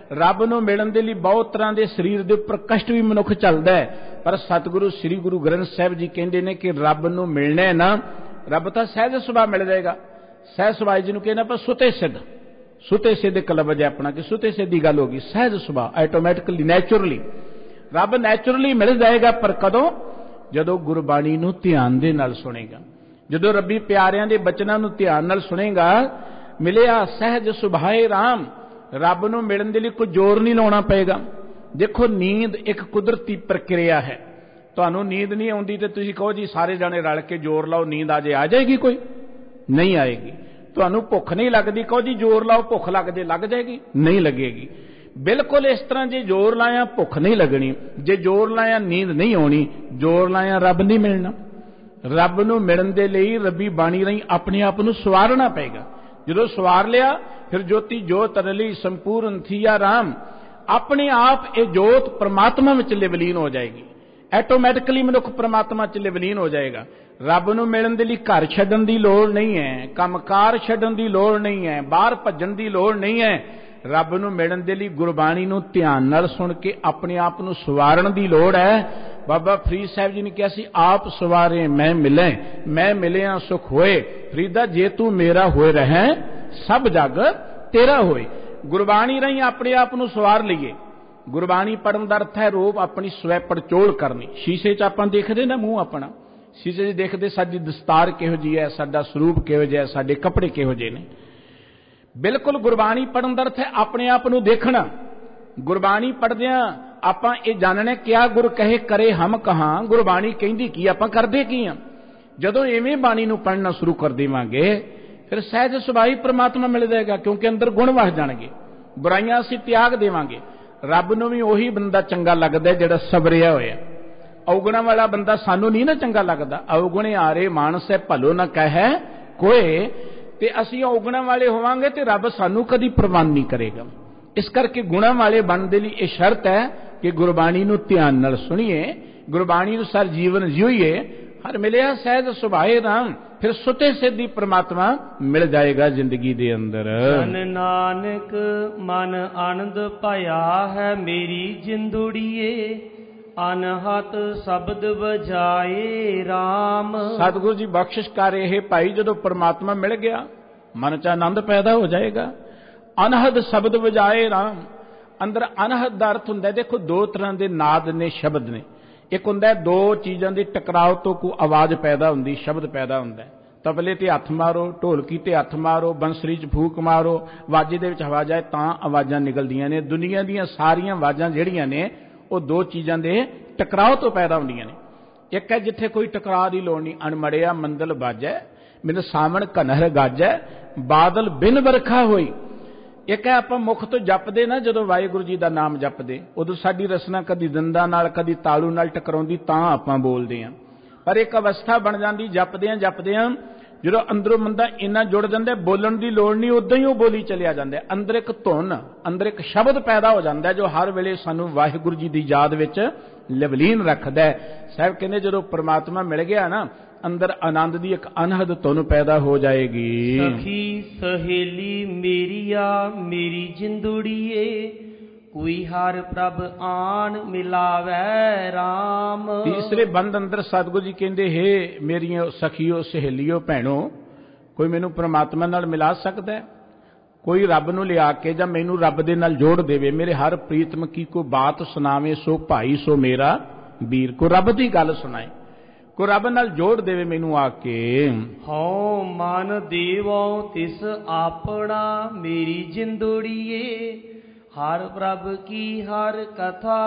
ਰੱਬ ਨੂੰ ਮਿਲਣ ਦੇ ਲਈ ਬਹੁਤ ਤਰ੍ਹਾਂ ਦੇ ਸਰੀਰ ਦੇ ਉੱਪਰ ਕਸ਼ਟ ਵੀ ਮਨੁੱਖ ਚੱਲਦਾ ਹੈ, ਪਰ ਸਤਿਗੁਰੂ ਸ੍ਰੀ ਗੁਰੂ ਗ੍ਰੰਥ ਸਾਹਿਬ ਜੀ ਕਹਿੰਦੇ ਨੇ ਕਿ ਰੱਬ ਨੂੰ ਮਿਲਣਾ ਹੈ ਨਾ, ਰੱਬ ਤਾਂ ਸਹਿਜ ਸੁਭਾਅ ਮਿਲ ਜਾਏਗਾ। ਸਹਿਜ ਸੁਭਾਅ ਜਿਹਨੂੰ ਕਹਿੰਦੇ ਆਪਾਂ ਸੁਤੇ ਸਿੱਧ, ਸੁਤੇ ਸਿੱਧ ਇੱਕ ਲਫ਼ਜ਼ ਹੈ ਆਪਣਾ ਕਿ ਸੁਤੇ ਸਿੱਧ ਦੀ ਗੱਲ ਹੋ ਗਈ। ਸਹਿਜ ਸੁਭਾਅ, ਆਟੋਮੈਟਿਕਲੀ, ਨੈਚੁਰਲੀ ਰੱਬ ਨੈਚੁਰਲੀ ਮਿਲ ਜਾਏਗਾ। ਪਰ ਕਦੋਂ? ਜਦੋਂ ਗੁਰਬਾਣੀ ਨੂੰ ਧਿਆਨ ਦੇ ਨਾਲ ਸੁਣੇਗਾ, ਜਦੋਂ ਰੱਬੀ ਪਿਆਰਿਆਂ ਦੇ ਬਚਨਾਂ ਨੂੰ ਧਿਆਨ ਨਾਲ ਸੁਣੇਗਾ। ਮਿਲਿਆ ਸਹਿਜ ਸੁਭਾਏ ਰਾਮ, ਰੱਬ ਨੂੰ ਮਿਲਣ ਦੇ ਲਈ ਕੋਈ ਜ਼ੋਰ ਨਹੀਂ ਲਾਉਣਾ ਪਏਗਾ। ਦੇਖੋ, ਨੀਂਦ ਇੱਕ ਕੁਦਰਤੀ ਪ੍ਰਕਿਰਿਆ ਹੈ। ਤੁਹਾਨੂੰ ਨੀਂਦ ਨਹੀਂ ਆਉਂਦੀ ਤੇ ਤੁਸੀਂ ਕਹੋ ਜੀ ਸਾਰੇ ਜਾਣੇ ਰਲ ਕੇ ਜ਼ੋਰ ਲਾਓ ਨੀਂਦ ਆ ਜੇ, ਆ ਜਾਏਗੀ? ਕੋਈ ਨਹੀਂ ਆਏਗੀ। ਤੁਹਾਨੂੰ ਭੁੱਖ ਨਹੀਂ ਲੱਗਦੀ, ਕਹੋ ਜੀ ਜ਼ੋਰ ਲਾਓ ਭੁੱਖ ਲੱਗ ਜੇ, ਲੱਗ ਜਾਏਗੀ? ਨਹੀਂ ਲੱਗੇਗੀ। ਬਿਲਕੁਲ ਇਸ ਤਰ੍ਹਾਂ ਜੇ ਜ਼ੋਰ ਲਾਇਆ ਭੁੱਖ ਨਹੀਂ ਲੱਗਣੀ, ਜੇ ਜ਼ੋਰ ਲਾਇਆ ਨੀਂਦ ਨਹੀਂ ਆਉਣੀ, ਜ਼ੋਰ ਲਾਇਆ ਰੱਬ ਨਹੀਂ ਮਿਲਣਾ। ਰੱਬ ਨੂੰ ਮਿਲਣ ਦੇ ਲਈ ਰੱਬੀ ਬਾਣੀ ਰਾਹੀਂ ਆਪਣੇ ਆਪ ਨੂੰ ਸਵਾਰਨਾ ਪਏਗਾ। ਜਦੋਂ ਸਵਾਰ ਲਿਆ ਫਿਰ ਜੋਤੀ ਜੋਤ ਰਲੀ ਸੰਪੂਰਨ ਥੀਆ ਰਾਮ, ਆਪਣੇ ਆਪ ਇਹ ਜੋਤ ਪ੍ਰਮਾਤਮਾ ਵਿੱਚ ਲਿਵਲੀਨ ਹੋ ਜਾਏਗੀ। ਆਟੋਮੈਟਿਕਲੀ ਮਨੁੱਖ ਪ੍ਰਮਾਤਮਾ ਚ ਲਿਵਲੀਨ ਹੋ ਜਾਏਗਾ। ਰੱਬ ਨੂੰ ਮਿਲਣ ਦੇ ਲਈ ਘਰ ਛੱਡਣ ਦੀ ਲੋੜ ਨਹੀਂ ਹੈ, ਕੰਮਕਾਰ ਛੱਡਣ ਦੀ ਲੋੜ ਨਹੀਂ ਹੈ, ਬਾਹਰ ਭੱਜਣ ਦੀ ਲੋੜ ਨਹੀਂ ਹੈ। ਰੱਬ ਨੂੰ ਮਿਲਣ ਦੇ ਲਈ ਗੁਰਬਾਣੀ ਨੂੰ ਧਿਆਨ ਨਾਲ ਸੁਣ ਕੇ ਆਪਣੇ ਆਪ ਨੂੰ ਸਵਾਰਨ ਦੀ ਲੋੜ ਹੈ। ਬਾਬਾ ਫਰੀਦ ਸਾਹਿਬ ਜੀ ਨੇ ਕਿਹਾ ਸੀ, ਆਪ ਸਵਾਰੇ ਮੈਂ ਮਿਲੇ, ਮੈਂ ਮਿਲਿਆ ਸੁਖ ਹੋਏ। ਫਰੀਦਾ ਜੇ ਤੂੰ ਮੇਰਾ ਹੋਏ ਰਹਿ, ਸਭ ਜਗ ਤੇਰਾ ਹੋਏ। ਗੁਰਬਾਣੀ ਰਾਹੀਂ ਆਪਣੇ ਆਪ ਨੂੰ ਸਵਾਰ ਲਈਏ। ਗੁਰਬਾਣੀ ਪੜਨ ਦਾ ਅਰਥ ਹੈ ਰੂਪ ਆਪਣੀ ਸਵੈ ਪੜਚੋਲ ਕਰਨੀ। ਸ਼ੀਸ਼ੇ 'ਚ ਆਪਾਂ ਦੇਖਦੇ ਨਾ ਮੂੰਹ ਆਪਣਾ, ਸ਼ੀਸ਼ੇ 'ਚ ਦੇਖਦੇ ਸਾਡੀ ਦਸਤਾਰ ਕਿਹੋ ਜਿਹੀ ਹੈ, ਸਾਡਾ ਸਰੂਪ ਕਿਹੋ ਜਿਹਾ, ਸਾਡੇ ਕੱਪੜੇ ਕਿਹੋ ਜਿਹੇ ਨੇ। ਬਿਲਕੁਲ ਗੁਰਬਾਣੀ ਪੜਨ ਦਾ ਅਰਥ ਹੈ ਆਪਣੇ ਆਪ ਨੂੰ ਦੇਖਣਾ। ਗੁਰਬਾਣੀ ਪੜਦਿਆਂ ਆਪਾਂ ਇਹ ਜਾਣਨਾ ਕਿਆ ਗੁਰ ਕਹੇ ਕਰੇ ਹਮ ਕਹਾਂ, ਗੁਰਬਾਣੀ ਕਹਿੰਦੀ ਕੀ, ਆਪਾਂ ਕਰਦੇ ਕੀ ਆ। ਜਦੋਂ ਇਵੇਂ ਬਾਣੀ ਨੂੰ ਪੜਨਾ ਸ਼ੁਰੂ ਕਰ ਦੇਵਾਂਗੇ ਫਿਰ ਸਹਿਜ ਸੁਭਾਈ ਪ੍ਰਮਾਤਮਾ ਮਿਲ ਜਾਏਗਾ, ਕਿਉਂਕਿ ਅੰਦਰ ਗੁਣ ਵਸ ਜਾਣਗੇ, ਬੁਰਾਈਆਂ ਅਸੀਂ ਤਿਆਗ ਦੇਵਾਂਗੇ। ਰੱਬ ਨੂੰ ਵੀ ਉਹੀ ਬੰਦਾ ਚੰਗਾ ਲੱਗਦਾ ਜਿਹੜਾ ਸਬਰਿਆ ਹੋਇਆ। ਔਗੁਣਾ ਵਾਲਾ ਬੰਦਾ ਸਾਨੂੰ ਨਹੀਂ ਨਾ ਚੰਗਾ ਲੱਗਦਾ। ਔਗੁਣੇ ਆਰੇ ਮਾਨਸ ਹੈ ਭਲੋ ਨਾ ਕਹਿ ਕੋਏ, ਤੇ ਅਸੀਂ ਔਗੁਣਾ ਵਾਲੇ ਹੋਵਾਂਗੇ ਤੇ ਰੱਬ ਸਾਨੂੰ ਕਦੀ ਪ੍ਰਵਾਨ ਨਹੀਂ ਕਰੇਗਾ। ਇਸ ਕਰਕੇ ਗੁਣਾ ਵਾਲੇ ਬਣਨ ਦੇ ਲਈ ਇਹ ਸ਼ਰਤ ਹੈ ਕਿ ਗੁਰਬਾਣੀ ਨੂੰ ਧਿਆਨ ਨਾਲ ਸੁਣੀਏ, ਗੁਰਬਾਣੀ ਅਨੁਸਾਰ ਜੀਵਨ ਜਿਉਈਏ। ਹਰ ਮਿਲਿਆ ਸਹਿਜ ਸੁਭਾਏ ਰਾਮ, ਫਿਰ ਸੁਤੇ ਸਿੱਧੀ ਪ੍ਰਮਾਤਮਾ ਮਿਲ ਜਾਏਗਾ ਜ਼ਿੰਦਗੀ ਦੇ ਅੰਦਰ। ਜਨ ਨਾਨਕ ਮਨ ਆਨੰਦ ਪਾਇਆ ਹੈ ਮੇਰੀ ਜਿੰਦੜੀਏ, ਅਨਹਤ ਸ਼ਬਦ ਵਜਾਏ ਰਾਮ। ਸਤਿਗੁਰੂ ਜੀ ਬਖਸ਼ਿਸ਼ ਕਰ ਰਹੇ ਭਾਈ, ਜਦੋਂ ਪ੍ਰਮਾਤਮਾ ਮਿਲ ਗਿਆ ਮਨ 'ਚ ਆਨੰਦ ਪੈਦਾ ਹੋ ਜਾਏਗਾ। ਅਨਹਦ ਸ਼ਬਦ ਵਜਾਏ ਰਾਮ, ਅੰਦਰ ਅਨਹਦ ਦਾ ਅਰਥ ਹੁੰਦਾ, ਦੇਖੋ ਦੋ ਤਰ੍ਹਾਂ ਦੇ ਨਾਦ ਨੇ, ਸ਼ਬਦ ਨੇ। ਇੱਕ ਹੁੰਦਾ ਦੋ ਚੀਜ਼ਾਂ ਦੇ ਟਕਰਾਓ ਤੋਂ ਕੋਈ ਆਵਾਜ਼ ਪੈਦਾ ਹੁੰਦੀ, ਸ਼ਬਦ ਪੈਦਾ ਹੁੰਦਾ। ਤਬਲੇ ਤੇ ਹੱਥ ਮਾਰੋ, ਢੋਲਕੀ ਤੇ ਹੱਥ ਮਾਰੋ, ਬੰਸਰੀ 'ਚ ਫੂਕ ਮਾਰੋ, ਵਾਜੇ ਦੇ ਵਿੱਚ ਹਵਾ ਜਾਏ ਤਾਂ ਆਵਾਜ਼ਾਂ ਨਿਕਲਦੀਆਂ ਨੇ। ਦੁਨੀਆ ਦੀਆਂ ਸਾਰੀਆਂ ਆਵਾਜ਼ਾਂ ਜਿਹੜੀਆਂ ਨੇ ਉਹ ਦੋ ਚੀਜ਼ਾਂ ਦੇ ਟਕਰਾਓ ਤੋਂ ਪੈਦਾ ਹੁੰਦੀਆਂ ਨੇ। ਇੱਕ ਹੈ ਜਿੱਥੇ ਕੋਈ ਟਕਰਾਅ ਦੀ ਲੋੜ ਨਹੀਂ, ਅਣਮੜਿਆ ਮੰਦਲ ਬਾਜੈ, ਮੈਨੂੰ ਸਾਵਣ ਘਨਹਰ ਗਾਜੈ, ਬਾਦਲ ਬਿਨ ਵਰਖਾ ਹੋਈ। ਇੱਕ ਹੈ ਆਪਾਂ ਮੁਖ ਤੋਂ ਜਪਦੇ ਨਾ, ਜਦੋਂ ਵਾਹਿਗੁਰੂ ਜੀ ਦਾ ਨਾਮ ਜਪਦੇ ਉਦੋਂ ਸਾਡੀ ਰਸਨਾ ਕਦੀ ਦੰਦਾਂ ਨਾਲ ਕਦੀ ਤਾਲੂ ਨਾਲ ਟਕਰਾਉਂਦੀ ਤਾਂ ਆਪਾਂ ਬੋਲਦੇ ਹਾਂ। ਪਰ ਇੱਕ ਅਵਸਥਾ ਬਣ ਜਾਂਦੀ ਜਪਦਿਆਂ ਜਪਦਿਆਂ, ਜਦੋਂ ਅੰਦਰੋਂ ਬੰਦਾ ਇੰਨਾ ਜੁੜ ਜਾਂਦਾ ਬੋਲਣ ਦੀ ਲੋੜ ਨਹੀਂ, ਉਦਾਂ ਹੀ ਉਹ ਬੋਲੀ ਚਲਿਆ ਜਾਂਦਾ। ਅੰਦਰ ਇੱਕ ਧੁਨ, ਅੰਦਰ ਇੱਕ ਸ਼ਬਦ ਪੈਦਾ ਹੋ ਜਾਂਦਾ ਜੋ ਹਰ ਵੇਲੇ ਸਾਨੂੰ ਵਾਹਿਗੁਰੂ ਜੀ ਦੀ ਯਾਦ ਵਿੱਚ ਲਵਲੀਨ ਰੱਖਦਾ। ਸਾਹਿਬ ਕਹਿੰਦੇ ਜਦੋਂ ਪ੍ਰਮਾਤਮਾ ਮਿਲ ਗਿਆ ਨਾ, ਅੰਦਰ ਆਨੰਦ ਦੀ ਇੱਕ ਅਨਹਦ ਧੁਨ ਪੈਦਾ ਹੋ ਜਾਏਗੀ। ਸਖੀ ਸਹੇਲੀ ਮੇਰੀਆ ਮੇਰੀ ਜਿੰਦੜੀਏ, ਕੋਈ ਹਰ ਪ੍ਰਭ ਆਣ ਮਿਲਾਵੈ ਰਾਮ। ਤੀਸਰੇ ਬੰਦ ਅੰਦਰ ਸਤਿਗੁਰੂ ਜੀ ਕਹਿੰਦੇ, ਹੇ ਮੇਰੀਆਂ ਸਖੀਓ ਸਹੇਲੀਓ ਭੈਣੋ, ਕੋਈ ਮੈਨੂੰ ਪ੍ਰਮਾਤਮਾ ਨਾਲ ਮਿਲਾ ਸਕਦਾ? ਕੋਈ ਰੱਬ ਨੂੰ ਲਿਆ ਕੇ ਜਾਂ ਮੈਨੂੰ ਰੱਬ ਦੇ ਨਾਲ ਜੋੜ ਦੇਵੇ। ਮੇਰੇ ਹਰ ਪ੍ਰੀਤਮ ਕੀ ਕੋ ਬਾਤ ਸੁਣਾਵੇ, ਸੋ ਭਾਈ ਸੋ ਮੇਰਾ ਵੀਰ। ਕੋਈ ਰੱਬ ਦੀ ਗੱਲ ਸੁਣਾਏ, ਕੋਈ ਰੱਬ ਨਾਲ ਜੋੜ ਦੇਵੇ ਮੈਨੂੰ ਆ ਕੇ। ਹਉ ਮਨ ਦੇਵੋ ਤਿਸ ਆਪਣਾ ਮੇਰੀ ਜਿੰਦੜੀਏ, ਹਰ ਪ੍ਰਭ ਕੀ ਹਰ ਕਥਾ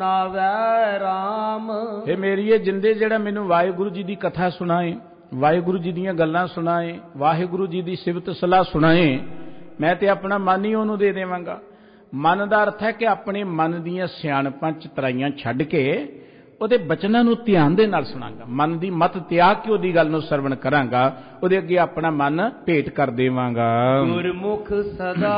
ਸੁਣਾਵੈ ਰਾਮ। ਇਹ ਮੇਰੀ ਇਹ ਜਿੰਦੇ ਜਿਹੜਾ ਮੈਨੂੰ ਵਾਹਿਗੁਰੂ ਜੀ ਦੀ ਕਥਾ ਸੁਣਾਏ, ਵਾਹਿਗੁਰੂ ਜੀ ਦੀਆਂ ਗੱਲਾਂ ਸੁਣਾਏ, ਵਾਹਿਗੁਰੂ ਜੀ ਦੀ ਸਿਫਤ ਸਲਾਹ ਸੁਣਾਏ, ਮੈਂ ਤੇ ਆਪਣਾ ਮਨ ਹੀ ਉਹਨੂੰ ਦੇ ਦੇਵਾਂਗਾ। ਮਨ ਦਾ ਅਰਥ ਹੈ ਕਿ ਆਪਣੇ ਮਨ ਦੀਆਂ ਸਿਆਣਪਾਂ ਚਤਰਾਈਆਂ ਛੱਡ ਕੇ ਉਹਦੇ ਬਚਨਾਂ ਨੂੰ ਧਿਆਨ ਦੇ ਨਾਲ ਸੁਣਾਂਗਾ। ਮਨ ਦੀ ਮਤ ਤਿਆਗ ਕੇ ਉਹਦੀ ਗੱਲ ਨੂੰ ਸਰਵਣ ਕਰਾਂਗਾ, ਉਹਦੇ ਅੱਗੇ ਆਪਣਾ ਮਨ ਭੇਟ ਕਰ ਦੇਵਾਂਗਾ। ਗੁਰਮੁਖ ਸਦਾ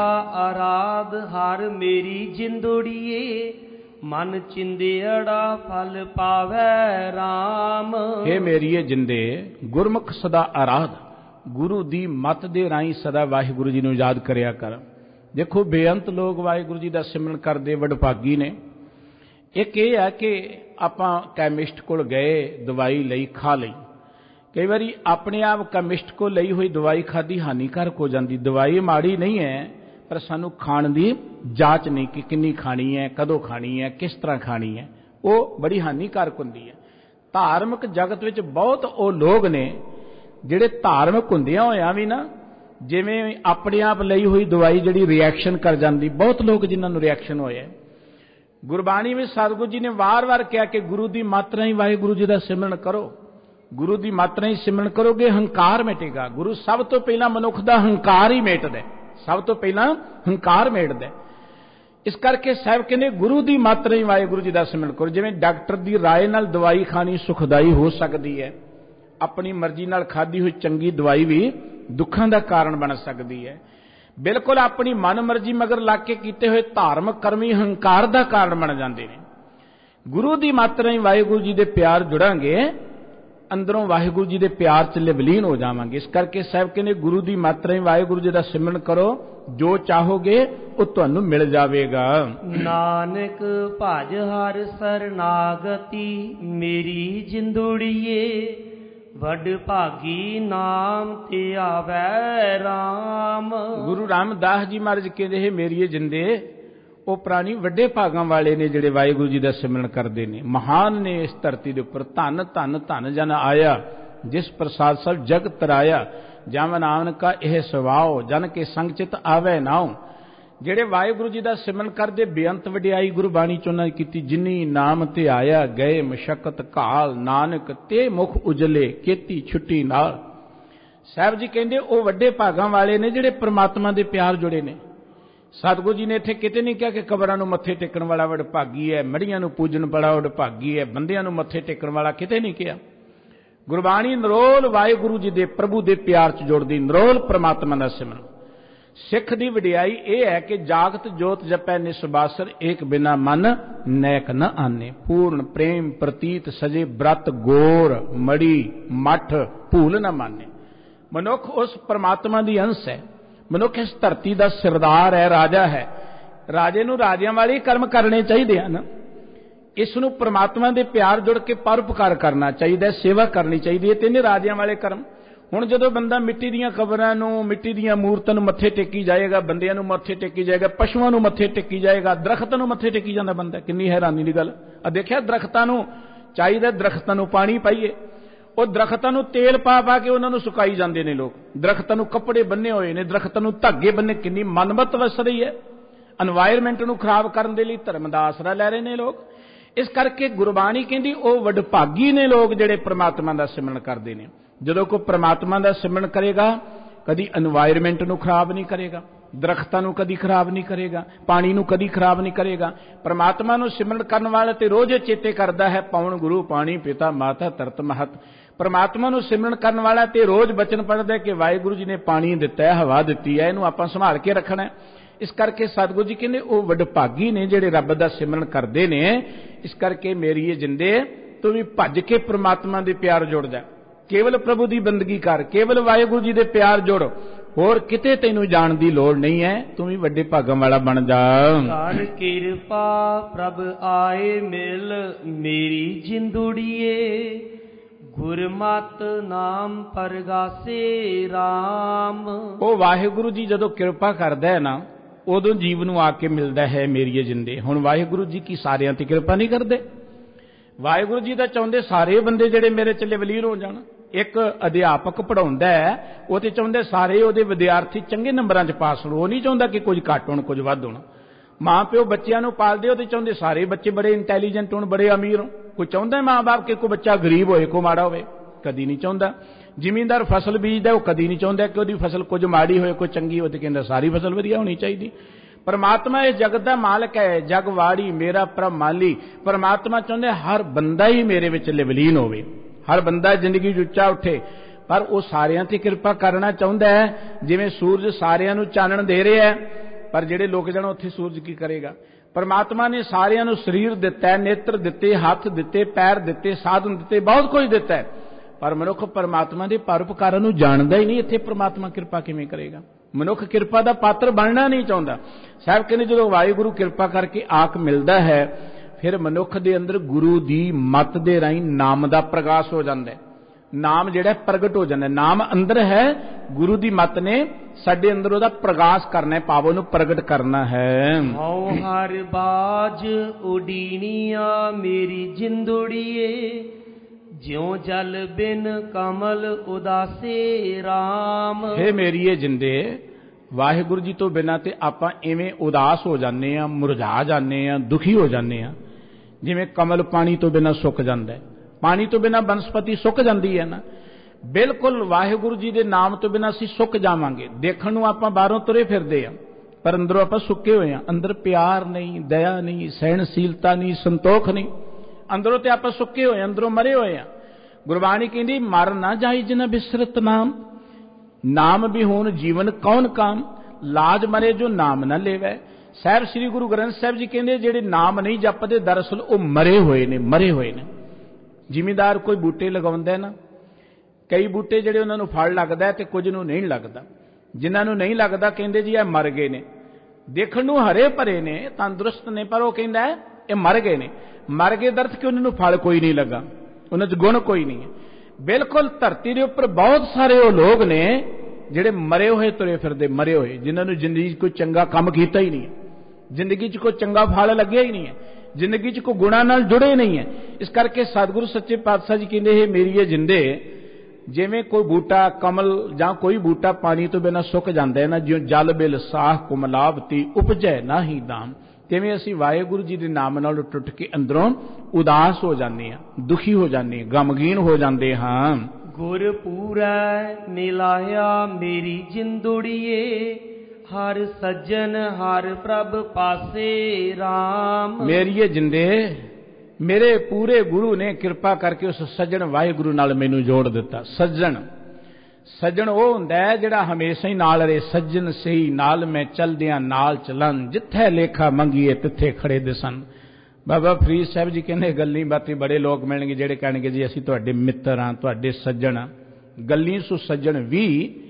ਆਰਾਧ ਹਰ ਮੇਰੀ ਜਿੰਦੜੀਏ, ਮਨ ਚਿੰਦੇੜਾ ਫਲ ਪਾਵੈ ਰਾਮ। ਇਹ ਮੇਰੀਏ ਜਿੰਦੇ ਗੁਰਮੁਖ ਸਦਾ ਆਰਾਧ, ਗੁਰੂ ਦੀ ਮਤ ਦੇ ਰਾਹੀਂ ਸਦਾ ਵਾਹਿਗੁਰੂ ਜੀ ਨੂੰ ਯਾਦ ਕਰਿਆ ਕਰ। देखो बेअंत लोग वाहिगुरू जी का सिमरन करते वडभागी ने। एक ये है कि आपां कैमिस्ट कोल गए, दवाई लई, खा लई। कई बार अपने आप कैमिस्ट को लई हुई दवाई खाधी हानिकारक हो जाती। दवाई माड़ी नहीं है, पर सानू खाण दी जांच नहीं कि किन्नी खानी है, कदों खानी है, किस तरह खानी है, वो बड़ी हानिकारक हुंदी है। धार्मिक जगत विच बहुत वो लोग ने जिहड़े धार्मिक हुंदियां होइयां भी ना जिवें अपने आप लई हुई दवाई जिहड़ी रिएक्शन कर जाती। बहुत लोग जिन्हां नूं रिएक्शन होया। गुरबाणी में सतगुरु जी ने वार वार कहा कि गुरु की मात्रा ही वाहिगुरू जी का सिमरन करो, गुरु की मात्रा ही सिमरन करोगे हंकार मिटेगा। गुरु सब तो पहला मनुख का हंकार ही मेटदा, सब तो पहला हंकार मेटदा। इस करके साहब कहने गुरु की मात्रा ही वाहिगुरू जी का सिमरन करो। जिवें डॉक्टर की राय नाल दवाई खानी सुखदाई हो सकती है, अपनी मर्जी नाल खाधी हुई चंगी दवाई भी दुखों का कारण बन सकती है। बिल्कुल अपनी मन मर्जी मगर लग के किए हुए धार्मिक कर्म ही हंकार का कारण बन जाते हैं। गुरु की मात्रा ही वाहिगुरू जी के प्यार जुड़ांगे, अंदरों वाहिगुरू जी के प्यार च विलीन हो जावांगे। इस करके साहब कहने गुरु की मात्रा ही वाहिगुरू जी का सिमरन करो, जो चाहोगे वो तुहानू मिल जाएगा। नानक भज हर सरनागति मेरी जिंदड़िए, वड भागी नाम ते आवे राम। गुरु रामदास जी महाराज कहते हैं मेरी जिंदे वो प्राणी वड्डे भागां वाले ने जिहड़े वाहिगुरू जी का सिमरन करते हैं। महान ने इस धरती के उपर। धन धन धन जन आया, जिस प्रसाद सब जग तराया, जम नानका यह स्वभाव, जन के संगचित आवे नाउ। जिहड़े वाहिगुरू जी का सिमरन करते बेअंत वडियाई गुरबाणी च उन्हां ने कीती। जिनी नाम ते आया गए मशक्कत काल, नानक ते मुख उजले केती छुट्टी नाल। साहब जी कहते वो वड्डे भागां वाले ने जिहड़े परमात्मा के प्यार जुड़े ने। सतगुरु जी ने इत्थे किते नहीं कहा कि कबरां नूं मत्थे टेकण वाला वडभागी है, मड़ियां नूं पूजन वाला वडभागी है, बंदियां नूं मत्थे टेकण वाला किते नहीं कहा। गुरबाणी नरोल वाहिगुरू जी दे प्रभु दे प्यार च जोड़दी, नरोल परमात्मा दा सिमरन। सिख दी वडियाई यह है कि जागत जोत जपै निसबासर, एक बिना मन नैक न आने। पूर्ण प्रेम प्रतीत सजे ब्रत गोर, मड़ी मठ भूल न माने। मनुख उस परमात्मा दी अंश है। मनुख इस धरती का सरदार है, राजा है। राजे नूं राजियां वाले कर्म करने चाहिए हैं। इसनूं परमात्मा के प्यार जुड़ के परोपकार करना चाहिए, सेवा करनी चाहिए। तीन राजियां वाले कर्म। हुण जदों बंदा मिट्टी दीयां कबरां नूं, मिट्टी दीयां मूर्तां नूं मत्थे टेकी जाएगा, बंदियां नूं मत्थे टेकी जाएगा, पशुआं नूं मत्थे टेकी जाएगा, दरख्तां नूं मत्थे टेकी जांदा बंदा। किन्नी हैरानी दी गल आ। देखिया दरख्तां नूं चाहिए, दरख्तां नूं पानी पाईए, वो दरख्तां नूं तेल पा पा के उन्हां नूं सुकाई जांदे ने लोग। दरख्तां नूं कपड़े बन्ने होए ने, दरख्तां नूं धागे बन्ने। किन्नी मनमत वस रही है। एनवायरमेंट नूं खराब करन दे लई धर्म दा आसरा लै रहे ने लोग। इस करके गुरबाणी कहती वो वडभागी ने लोग जिहड़े परमात्मा का सिमरन करते हैं। जदों कोई परमात्मा का सिमरन करेगा कभी एनवायरमेंट नूं खराब नहीं करेगा, दरख्तां नूं कभी खराब नहीं करेगा, पानी नूं कभी खराब नहीं करेगा। परमात्मा नूं सिमरन करन वाला ते रोज चेते करदा है, पवन गुरु पानी पिता माता तरत महत। परमात्मा नूं सिमरन करन वाला ते रोज बचन पढ़दा कि वाहिगुरू जी ने पानी दिता है, हवा दिती है, इहनूं आपां संभाल के रखना है। इस करके सतगुरु जी कहते वो वडभागी ने जिहड़े रब दा सिमरन करते हैं। इस करके मेरी ये जिंदे तू भी भज के परमात्मा दे प्यार जुड़ जा, केवल प्रभु की बंदगी कर, केवल वाहिगुरू जी दे प्यार जुड़, होर किते तैनूं जाण दी लोड़ नहीं है। तू भी वड्डे भागां वाला बन जा। कर किरपा प्रभ आए मिल मेरी जिंदड़िए, गुरमत नाम परगासे राम। वो वाहिगुरू जी जदों किरपा करदा है ना, उदों जीव नूं आके मिलदा है मेरी जिंदे। हुण वाहिगुरू जी की सारियां ते किरपा नहीं करदे। वाहिगुरू जी तां चाहुंदे सारे बंदे जिहड़े मेरे च विलीन हो जाण। एक अध्यापक पढ़ाउंदा है, वो ते चाहुंदे सारे उहदे विद्यार्थी चंगे नंबरां च पास होण। वो नहीं चाहुंदा कि कुछ घट होण कुछ वध होण। मां प्यो बच्चों को पालते हो तो चाहते सारे बच्चे बड़े इंटैलीजेंट हो, बड़े अमीर हो। कोई चाहता है माँ बाप कि कोई बच्चा गरीब होए, कोई माड़ा होए, कभी नहीं चाहता। जिमींदार फसल बीजदा वो कभी नहीं चाहता कि वह फसल कुछ माड़ी होए कोई चंगी हो, तो कहता सारी फसल वधिया होनी चाहिए। परमात्मा इस जगत का मालक है, जग वाड़ी मेरा प्रभ माली। परमात्मा चाहते हर बंदा ही मेरे विच विलीन होवे, हर बंदा जिंदगी उच्चा उठे, पर वो सारियां ते कृपा करना चाहता है। जिवें सूरज सारियां नूं चानण दे रहा है, पर जिहड़े लोग जाण उत्थे सूरज की करेगा। परमात्मा ने सारियां नूं शरीर दिता है, नेत्र दिते, हथ दिते, पैर दिते, साधन दिते, बहुत कुछ दिता है, पर मनुख परमात्मा के परोपकारां नूं जाणदा ही नहीं। इत्थे परमात्मा कृपा किवें करेगा? ਮਨੁੱਖ ਕਿਰਪਾ ਦਾ ਪਾਤਰ ਬਣਨਾ ਨਹੀਂ ਚਾਹੁੰਦਾ। ਸਾਹਿਬ ਕਹਿੰਦੇ ਜਦੋਂ ਵਾਹਿਗੁਰੂ ਕਿਰਪਾ ਕਰਕੇ ਆਕ ਮਿਲਦਾ ਹੈ ਫਿਰ ਮਨੁੱਖ ਦੇ ਅੰਦਰ ਗੁਰੂ ਦੀ ਮੱਤ ਦੇ ਰਾਹੀਂ ਨਾਮ ਦਾ ਪ੍ਰਕਾਸ਼ ਹੋ ਜਾਂਦਾ ਹੈ। ਨਾਮ ਜਿਹੜਾ ਪ੍ਰਗਟ ਹੋ ਜਾਂਦਾ, ਨਾਮ ਅੰਦਰ ਹੈ, ਗੁਰੂ ਦੀ ਮੱਤ ਨੇ ਸਾਡੇ ਅੰਦਰ ਉਹਦਾ ਪ੍ਰਕਾਸ਼ ਕਰਨਾ ਹੈ, ਭਾਵ ਉਹਨੂੰ ਪ੍ਰਗਟ ਕਰਨਾ ਹੈ। ਹਉ ਹਰ ਬਾਜ ਉਡੀਨੀਆਂ ਮੇਰੀ ਜਿੰਦੁੜੀਏ, ਜਿਉ ਜਲ ਬਿਨ ਕਮਲ ਉਦਾਸੇ ਰਾਮ। ਹੇ ਮੇਰੀਏ ਜਿੰਦੇ, ਵਾਹਿਗੁਰੂ ਜੀ ਤੋਂ ਬਿਨਾਂ ਤੇ ਆਪਾਂ ਇਵੇਂ ਉਦਾਸ ਹੋ ਜਾਂਦੇ ਆ, ਮੁਰਝਾ ਜਾਂਦੇ ਆ, ਦੁਖੀ ਹੋ ਜਾਂਦੇ ਆ, ਜਿਵੇਂ ਕਮਲ ਪਾਣੀ ਤੋਂ ਬਿਨਾਂ ਸੁੱਕ ਜਾਂਦਾ ਹੈ। ਪਾਣੀ ਤੋਂ ਬਿਨਾਂ ਬਨਸਪਤੀ ਸੁੱਕ ਜਾਂਦੀ ਹੈ ਨਾ, ਬਿਲਕੁਲ ਵਾਹਿਗੁਰੂ ਜੀ ਦੇ ਨਾਮ ਤੋਂ ਬਿਨਾਂ ਅਸੀਂ ਸੁੱਕ ਜਾਵਾਂਗੇ। ਦੇਖਣ ਨੂੰ ਆਪਾਂ ਬਾਹਰੋਂ ਤੁਰੇ ਫਿਰਦੇ ਆ, ਪਰ ਅੰਦਰੋਂ ਆਪਾਂ ਸੁੱਕੇ ਹੋਏ ਆ। ਅੰਦਰ ਪਿਆਰ ਨਹੀਂ, ਦਇਆ ਨਹੀਂ, ਸਹਿਣਸ਼ੀਲਤਾ ਨਹੀਂ, ਸੰਤੋਖ ਨਹੀਂ, ਅੰਦਰੋਂ ਤੇ ਆਪਾਂ ਸੁੱਕੇ ਹੋਏ, ਅੰਦਰੋਂ ਮਰੇ ਹੋਏ ਆ। ਗੁਰਬਾਣੀ ਕਹਿੰਦੀ ਮਰ ਨਾ ਜਾਈ ਜਿਨਾ ਬਿਸਰਤ ਨਾਮ, ਨਾਮ ਵੀ ਹੋਣ ਜੀਵਨ ਕੌਣ ਕਾਮ, ਲਾਜ ਮਰੇ ਜੋ ਨਾਮ ਨਾ ਲੇਵੈ। ਸਾਹਿਬ ਸ੍ਰੀ ਗੁਰੂ ਗ੍ਰੰਥ ਸਾਹਿਬ ਜੀ ਕਹਿੰਦੇ ਜਿਹੜੇ ਨਾਮ ਨਹੀਂ ਜਪਦੇ ਦਰਅਸਲ ਉਹ ਮਰੇ ਹੋਏ ਨੇ, ਮਰੇ ਹੋਏ ਨੇ। ਜ਼ਿਮੀਂਦਾਰ ਕੋਈ ਬੂਟੇ ਲਗਾਉਂਦਾ ਨਾ, ਕਈ ਬੂਟੇ ਜਿਹੜੇ ਉਹਨਾਂ ਨੂੰ ਫਲ ਲੱਗਦਾ ਤੇ ਕੁਝ ਨੂੰ ਨਹੀਂ ਲੱਗਦਾ। ਜਿਨ੍ਹਾਂ ਨੂੰ ਨਹੀਂ ਲੱਗਦਾ ਕਹਿੰਦੇ ਜੀ ਇਹ ਮਰ ਗਏ ਨੇ, ਦੇਖਣ ਨੂੰ ਹਰੇ ਭਰੇ ਨੇ, ਤੰਦਰੁਸਤ ਨੇ, ਪਰ ਉਹ ਕਹਿੰਦਾ ਇਹ ਮਰ ਗਏ ਨੇ। ਮਰ ਗਏ ਦਰਤ ਕਿ ਉਹਨਾਂ ਨੂੰ ਫਲ ਕੋਈ ਨਹੀਂ ਲੱਗਾ, ਉਹਨਾਂ 'ਚ ਗੁਣ ਕੋਈ ਨਹੀਂ ਹੈ। ਬਿਲਕੁਲ ਧਰਤੀ ਦੇ ਉੱਪਰ ਬਹੁਤ ਸਾਰੇ ਉਹ ਲੋਕ ਨੇ ਜਿਹੜੇ ਮਰੇ ਹੋਏ ਤੁਰੇ ਫਿਰਦੇ, ਮਰੇ ਹੋਏ, ਜਿਨ੍ਹਾਂ ਨੂੰ ਜ਼ਿੰਦਗੀ 'ਚ ਕੋਈ ਚੰਗਾ ਕੰਮ ਕੀਤਾ ਹੀ ਨਹੀਂ ਹੈ, ਜ਼ਿੰਦਗੀ 'ਚ ਕੋਈ ਚੰਗਾ ਫਲ ਲੱਗਿਆ ਹੀ ਨਹੀਂ ਹੈ, ਜ਼ਿੰਦਗੀ 'ਚ ਕੋਈ ਗੁਣਾਂ ਨਾਲ ਜੁੜੇ ਨਹੀਂ ਹੈ। ਇਸ ਕਰਕੇ ਸਤਿਗੁਰੂ ਸੱਚੇ ਪਾਤਸ਼ਾਹ ਜੀ ਕਹਿੰਦੇ ਇਹ ਮੇਰੀਏ ਜਿੰਦੇ, ਜਿਵੇਂ ਕੋਈ ਬੂਟਾ ਕਮਲ ਜਾਂ ਕੋਈ ਬੂਟਾ ਪਾਣੀ ਤੋਂ ਬਿਨਾਂ ਸੁੱਕ ਜਾਂਦਾ ਹੈ ਨਾ, ਜਿਉਂ ਜਲ ਬਿਲ ਸਾਹ ਕੁਮਲਾਵਤੀ ਉਪਜੈ ਨਾਹੀ ਦਾਮ, ਤਿਵੇਂ ਅਸੀਂ ਵਾਹਿਗੁਰੂ ਜੀ ਦੇ ਨਾਮ ਨਾਲ ਟੁੱਟ ਕੇ ਅੰਦਰੋਂ ਉਦਾਸ ਹੋ ਜਾਂਦੇ ਹਾਂ, ਦੁਖੀ ਹੋ ਜਾਂਦੇ ਹਾਂ, ਗਮਗੀਨ ਹੋ ਜਾਂਦੇ ਹਾਂ। ਗੁਰ ਪੂਰੈ ਮਿਲਾਇਆ ਮੇਰੀ ਜਿੰਦੁੜੀਏ, ਹਰ ਸੱਜਣ ਹਰ ਪ੍ਰਭ ਪਾਸੇ ਰਾਮ। ਮੇਰੀਏ ਜਿੰਦੇ, ਮੇਰੇ ਪੂਰੇ ਗੁਰੂ ਨੇ ਕਿਰਪਾ ਕਰਕੇ ਉਸ ਸੱਜਣ ਵਾਹਿਗੁਰੂ ਨਾਲ ਮੈਨੂੰ ਜੋੜ ਦਿੱਤਾ। ਸੱਜਣ, ਸੱਜਣ ਉਹ ਹੁੰਦਾ ਹੈ ਜਿਹੜਾ ਹਮੇਸ਼ਾ ਹੀ ਨਾਲ ਰਹੇ। ਸੱਜਣ ਸਹੀ ਨਾਲ ਮੈਂ ਚਲਦਿਆਂ ਨਾਲ ਚਲਨ, ਜਿੱਥੇ ਲੇਖਾ ਮੰਗੀਏ ਤਿੱਥੇ ਖੜੇ ਦਿਸਣ। ਬਾਬਾ ਫਰੀਦ ਸਾਹਿਬ ਜੀ ਕਹਿੰਦੇ ਗੱਲੀ ਬਾਤੀ ਬੜੇ ਲੋਕ ਮਿਲਣਗੇ ਜਿਹੜੇ ਕਹਿਣਗੇ ਜੀ ਅਸੀਂ ਤੁਹਾਡੇ ਮਿੱਤਰ ਹਾਂ, ਤੁਹਾਡੇ ਸੱਜਣ ਹਾਂ। ਗੱਲੀ ਸੁ ਸੱਜਣ ਵੀ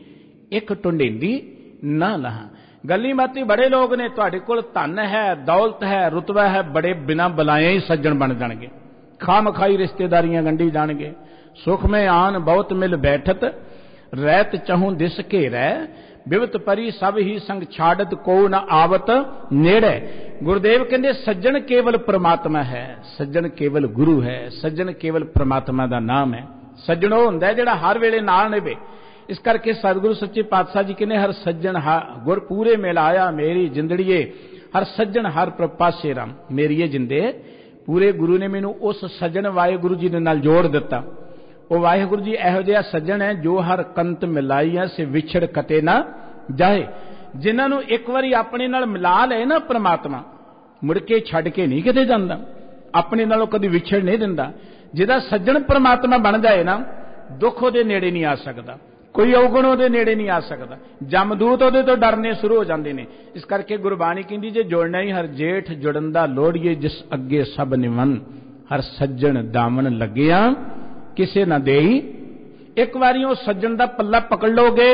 ਇੱਕ ਟੁੰਡੇਂਦੀ ਨਾ ਲਹਾਂ। ਗੱਲੀ ਬਾਤੀ ਬੜੇ ਲੋਕ ਨੇ, ਤੁਹਾਡੇ ਕੋਲ ਧਨ ਹੈ, ਦੌਲਤ ਹੈ, ਰੁਤਬਾ ਹੈ, ਬੜੇ ਬਿਨਾਂ ਬੁਲਾਏ ਹੀ ਸੱਜਣ ਬਣ ਜਾਣਗੇ। ਖਾਮ ਖਾਈ ਰਿਸ਼ਤੇਦਾਰੀਆਂ ਗੰਢੀ ਜਾਣਗੇ। ਸੁਖ ਮੈਂ ਆਨ ਬਹੁਤ ਮਿਲ ਬੈਠਤ, ਰਹਿਤ ਚਹੂੰ ਦਿਸ ਘੇਰੈ, ਬਿਵਤ ਪਰੀ ਸਭ ਹੀ ਸੰਗ ਛਾੜਤ ਕੋ ਨਾ ਆਵਤ ਨੇੜੇ। ਗੁਰਦੇਵ ਕਹਿੰਦੇ ਸੱਜਣ ਕੇਵਲ ਪ੍ਰਮਾਤਮਾ ਹੈ, ਸੱਜਣ ਕੇਵਲ ਗੁਰੂ ਹੈ, ਸੱਜਣ ਕੇਵਲ ਪ੍ਰਮਾਤਮਾ ਦਾ ਨਾਮ ਹੈ। ਸੱਜਣ ਉਹ ਹੁੰਦਾ ਜਿਹੜਾ ਹਰ ਵੇਲੇ ਨਾਲ ਨਿਭੇ। ਇਸ ਕਰਕੇ ਸਤਿਗੁਰੂ ਸੱਚੇ ਪਾਤਸ਼ਾਹ ਜੀ ਕਹਿੰਦੇ ਹਰ ਸੱਜਣ ਗੁਰ ਪੂਰੇ ਮਿਲਾਇਆ ਮੇਰੀ ਜਿੰਦੜੀਏ, ਹਰ ਸੱਜਣ ਹਰ ਪ੍ਰਪਾਸੇ ਰਾਮ। ਮੇਰੀਏ ਜਿੰਦੇ, ਪੂਰੇ ਗੁਰੂ ਨੇ ਮੈਨੂੰ ਉਸ ਸੱਜਣ ਵਾਹਿਗੁਰੂ ਜੀ ਦੇ ਨਾਲ ਜੋੜ ਦਿੱਤਾ। ਉਹ ਵਾਹਿਗੁਰੂ ਜੀ ਇਹੋ ਜਿਹਾ ਸੱਜਣ ਹੈ ਜੋ ਹਰ ਕੰਤ ਮਿਲਾਈਆ ਸੇ ਵਿਛੜ ਕਤੇ ਨਾ ਜਾਏ। ਜਿਨ੍ਹਾਂ ਨੂੰ ਇੱਕ ਵਾਰੀ ਆਪਣੇ ਨਾਲ ਮਿਲਾ ਲਏ ਨਾ ਪ੍ਰਮਾਤਮਾ, ਮੁੜ ਕੇ ਛੱਡ ਕੇ ਨਹੀਂ ਕਿਤੇ ਜਾਂਦਾ, ਆਪਣੇ ਨਾਲੋਂ ਕਦੀ ਵਿਛੜ ਨਹੀਂ ਦਿੰਦਾ। ਜਿਹਦਾ ਸੱਜਣ ਪ੍ਰਮਾਤਮਾ ਬਣ ਜਾਏ ਨਾ, ਦੁੱਖ ਉਹਦੇ ਨੇੜੇ ਨਹੀਂ ਆ ਸਕਦਾ, ਕੋਈ ਔਗਣ ਉਹਦੇ ਨੇੜੇ ਨਹੀਂ ਆ ਸਕਦਾ, ਜਮਦੂਤ ਉਹਦੇ ਤੋਂ ਡਰਨੇ ਸ਼ੁਰੂ ਹੋ ਜਾਂਦੇ ਨੇ। ਇਸ ਕਰਕੇ ਗੁਰਬਾਣੀ ਕਹਿੰਦੀ ਜੇ ਜੁੜਨਾ ਹੀ ਹਰ ਜੇਠ ਜੁੜਨ ਦਾ ਲੋੜੀਏ, ਜਿਸ ਅੱਗੇ ਸਭ ਨਿਵਨ ਹਰ ਸੱਜਣ ਦਾਮਨ ਲੱਗਿਆ ਕਿਸੇ ਨਾ ਦੇਈ। ਇੱਕ ਵਾਰੀ ਉਹ ਸੱਜਣ ਦਾ ਪੱਲਾ ਪਕੜ ਲੋਗੇ,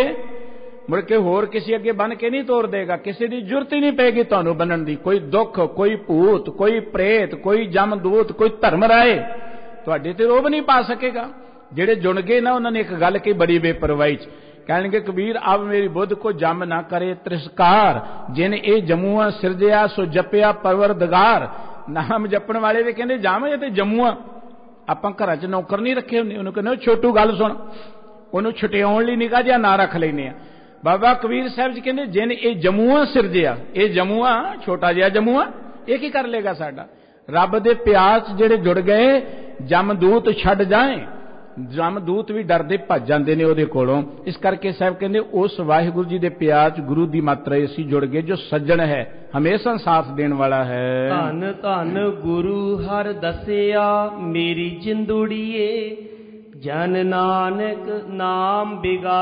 ਮੁੜ ਕੇ ਹੋਰ ਕਿਸੇ ਅੱਗੇ ਬੰਨ ਕੇ ਨਹੀਂ ਤੋਰ ਦੇਗਾ, ਕਿਸੇ ਦੀ ਜ਼ਰੂਰਤ ਹੀ ਨਹੀਂ ਪਏਗੀ ਤੁਹਾਨੂੰ ਬੰਨਣ ਦੀ। ਕੋਈ ਦੁੱਖ, ਕੋਈ ਭੂਤ, ਕੋਈ ਪ੍ਰੇਤ, ਕੋਈ ਜਮਦੂਤ, ਕੋਈ ਧਰਮ ਰਾਏ ਤੁਹਾਡੇ ਤੇ ਰੋਬ ਨਹੀਂ ਪਾ ਸਕੇਗਾ। ਜਿਹੜੇ ਜੁੜ ਗਏ ਨਾ ਉਹਨਾਂ ਨੇ ਇੱਕ ਗੱਲ ਕਹੀ ਬੜੀ ਬੇਪਰਵਾਹੀ ਚ, ਕਹਿਣਗੇ ਕਬੀਰ ਅਬ ਮੇਰੀ ਬੁੱਧ ਕੋ ਜਮ ਨਾ ਕਰੇ ਤ੍ਰਿਸਕਾਰ, ਜਿਨ ਇਹ ਜਮੂਆ ਸਿਰਜਿਆ ਸੋ ਜਪਿਆ ਪਰਵਰਦਗਾਰ। ਨਾਮ ਜਪਣ ਵਾਲੇ ਦੇ ਕਹਿੰਦੇ ਜਮ ਇਹ ਤੇ ਜਮੂਆ। ਆਪਾਂ ਘਰਾਂ 'ਚ ਨੌਕਰ ਨਹੀਂ ਰੱਖੇ ਹੁੰਦੇ, ਉਹਨੂੰ ਕਹਿੰਦੇ ਛੋਟੂ ਗੱਲ ਸੁਣ, ਉਹਨੂੰ ਛੁਟਿਆਉਣ ਲਈ ਨਿੱਘਾ ਜਿਹਾ ਨਾਂ ਰੱਖ ਲੈਂਦੇ ਆ। ਬਾਬਾ ਕਬੀਰ ਸਾਹਿਬ ਜੀ ਕਹਿੰਦੇ ਜਿਨ ਇਹ ਜਮੂਆ ਸਿਰਜਿਆ, ਇਹ ਜਮੂਆ ਛੋਟਾ ਜਿਹਾ ਜਮੂਆ, ਇਹ ਕੀ ਕਰ ਲੇਗਾ ਸਾਡਾ। ਰੱਬ ਦੇ ਪਿਆਰ 'ਚ ਜਿਹੜੇ ਜੁੜ ਗਏ, ਜਮਦੂਤ ਛੱਡ ਜਾਏ, ਜਮਦੂਤ ਵੀ ਡਰਦੇ ਭੱਜ ਜਾਂਦੇ ਨੇ ਉਹਦੇ ਕੋਲੋਂ। ਇਸ ਕਰਕੇ ਸਾਹਿਬ ਕਹਿੰਦੇ ਉਸ ਵਾਹਿਗੁਰੂ ਜੀ ਦੇ ਪਿਆਰ 'ਚ ਗੁਰੂ ਦੀ ਮਾਤਰਾ ਅਸੀਂ ਜੁੜ ਗਏ ਜੋ ਸੱਜਣ ਹੈ, ਹਮੇਸ਼ਾ ਸਾਥ ਦੇਣ ਵਾਲਾ ਹੈ। ਧੰਨ ਧੰਨ ਗੁਰੂ ਹਰ ਦਸਿਆ ਮੇਰੀ ਜਿੰਦੁੜੀਏ, ਜਨ ਨਾਨਕ ਨਾਮ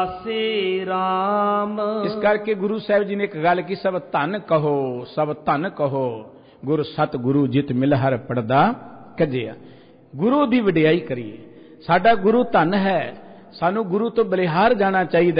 ਬਿਗਾਸੇ ਰਾਮ। ਇਸ ਕਰਕੇ ਗੁਰੂ ਸਾਹਿਬ ਜੀ ਨੇ ਇੱਕ ਗੱਲ ਕੀ, ਸਭ ਧੰਨ ਕਹੋ, ਸਭ ਧੰਨ ਕਹੋ, ਗੁਰ ਸਤ ਗੁਰੂ ਜਿਤ ਮਿਲ ਹਰ ਪੜਦਾ ਕੱਜਿਆ। ਗੁਰੂ ਦੀ ਵਡਿਆਈ ਕਰੀਏ। ਸਾਡਾ ਗੁਰੂ ਧੰਨ ਹੈ, ਸਾਨੂੰ ਗੁਰੂ ਤੋਂ ਬਲਿਹਾਰ ਜਾਣਾ ਚਾਹੀਦਾ ਹੈ।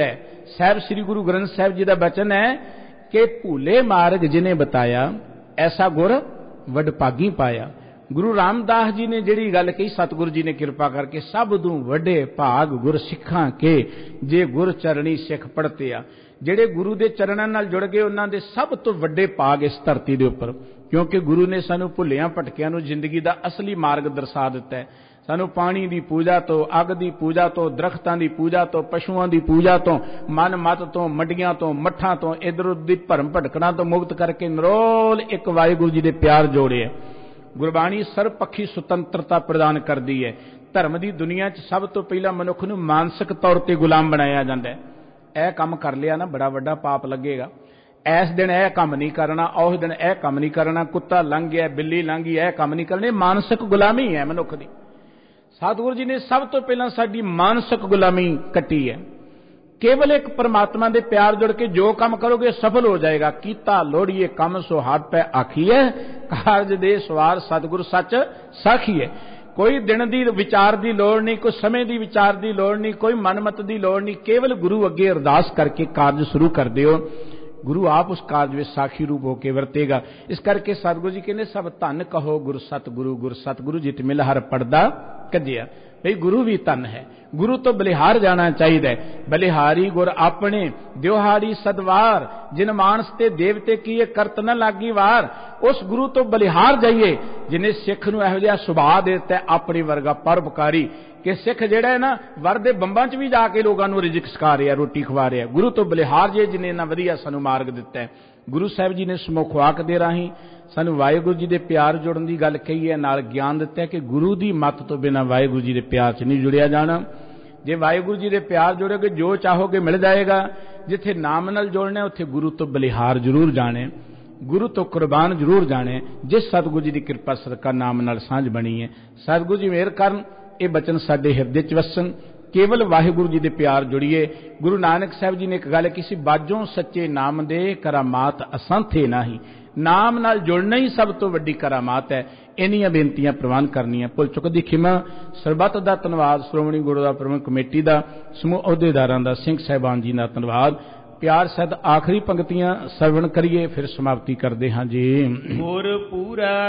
साहब श्री गुरु ग्रंथ साहब जी का वचन है कि भूले मार्ग जिन्हें बताया ऐसा गुर वडभागी पाया। गुरु रामदास जी ने जिहड़ी गल कही, सतगुरु जी ने कृपा करके सब तों वड्डे भाग गुर सिखां के जे गुर चरणी सिख पढ़ते आ। जिहड़े गुरु के चरणों नाल जुड़ गए उन्हां दे सब तो वड्डे भाग इस धरती के उपर, क्योंकि गुरु ने सानू भुलियां भटकियां नूं जिंदगी का असली मार्ग दर्शा दिता है। सानू पानी की पूजा तो, अग की पूजा तो, दरख्तां की पूजा तो, पशुओं की पूजा तो, मन मत तो, मड्डियां तो, मठां तो, इधर उधर भरम भटकना तो मुक्त करके नरोल एक वाहिगुरू जी के प्यार जोड़े। गुरबाणी सर्वपक्षी सुतंत्रता प्रदान करती है। धर्म की दुनिया च सब तो पहला मनुख नूं मानसिक तौर पर गुलाम बनाया जाता है। यह काम कर लिया ना बड़ा वड्डा पाप लगेगा, इस दिन यह काम नहीं करना, उस दिन यह काम नहीं करना, कुत्ता लंघ गया, बिल्ली लंघ गई, यह काम नहीं करना। मानसिक गुलामी है मनुख की। सतगुरु जी ने सब तो पहला साडी मानसिक गुलामी कटी है। केवल एक परमात्मा के प्यार जुड़ के जो काम करोगे सफल हो जाएगा। कीता लोड़िए कम सो हाथ पै आखिए, कारज दे सवार सतगुरु सच साखी है। कोई दिन की विचार की लौड़ नहीं, कोई समय की विचार की लौड़ नहीं, कोई मनमत की लौड़ नहीं। केवल गुरु अगे अरदास करके कारज शुरू कर दिओ, गुरु आप उस कार्य में साखी रूप होकर वरतेगा। इस करके सतगुरु जी कहने सब धन कहो गुर सतगुरु, गुर सतगुरु जित मिल हर पड़दा कजिया। भाई गुरु भी धन है, गुरु तो बलिहार जाना चाहिए। बलिहारी गुर अपने द्योहारी सदवार, जिन मानस ते देवते किए करत न लागी वार। उस गुरु तो बलिहार जाइए जिन्हें सिख नूं इहो जिहा सुभाव दे दिता अपने वर्गा परोपकारी कि सिख जिहड़ा है ना वर दे बंबां च भी जाके लोगों नूं रिजिक सिखा रहा, रोटी खवा रहा। गुरु तो बलिहार जे जिन्हें इन्ना वधिया सानूं मार्ग दिता है। गुरु साहब जी ने समूख वाक दे राही सानूं वाहिगुरू जी के प्यार जुड़न की गल कही है, नाल ज्ञान दिता है कि गुरु की मत तो बिना वाहिगुरू जी के प्यार च नहीं जुड़िया जाना। जे वाहिगुरू जी के प्यार जुड़ोगे जो चाहोगे मिल जाएगा। जिथे नाम नाल जोड़ना उत्थे गुरु तो बलिहार जरूर जाने, गुरु तो कुर्बान जरूर जाने। जिस सतगुरु जी की कृपा सदका नाम नाल सांझ बनी है। सतगुरु जी मेहर करन ये बचन साडे हिरदे च वसन। केवल वाहिगुरू जी के प्यार जुड़िए। गुरु नानक साहब जी ने एक गल की सी, बाजों सच्चे नाम दे करामात असंथे नाही। नाम नाल जुड़ना ही सब तो वड्डी करामात है। इन्नियां बेनतियां प्रवान करनियां। भुल चुक दी खिमा। सरबत दा धन्नवाद। श्रोमणी गुरुद्वारा प्रबंधक कमेटी का, समूह अहुदेदारां दा, सिंह साहिबान जी का धन्नवाद। प्यार सहित आखिरी पंक्तियां श्रवण करिए फिर समाप्ति करते हाँ जी। गुर पूरा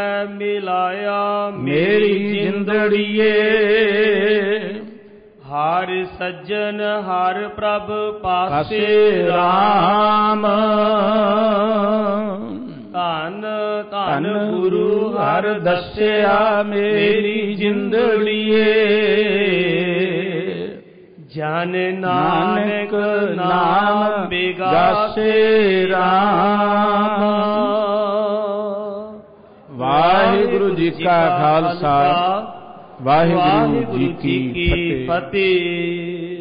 मिलाया मेरी जिंदड़िए, हर सज्जन हर प्रभ पासे राम। धन धन गुरु हर दस्या मेरी जिंदड़िए, जन नानक नाम बिगासे राम। वाहिगुरु जी का खालसा, वाहिगुरु जी की फतेह।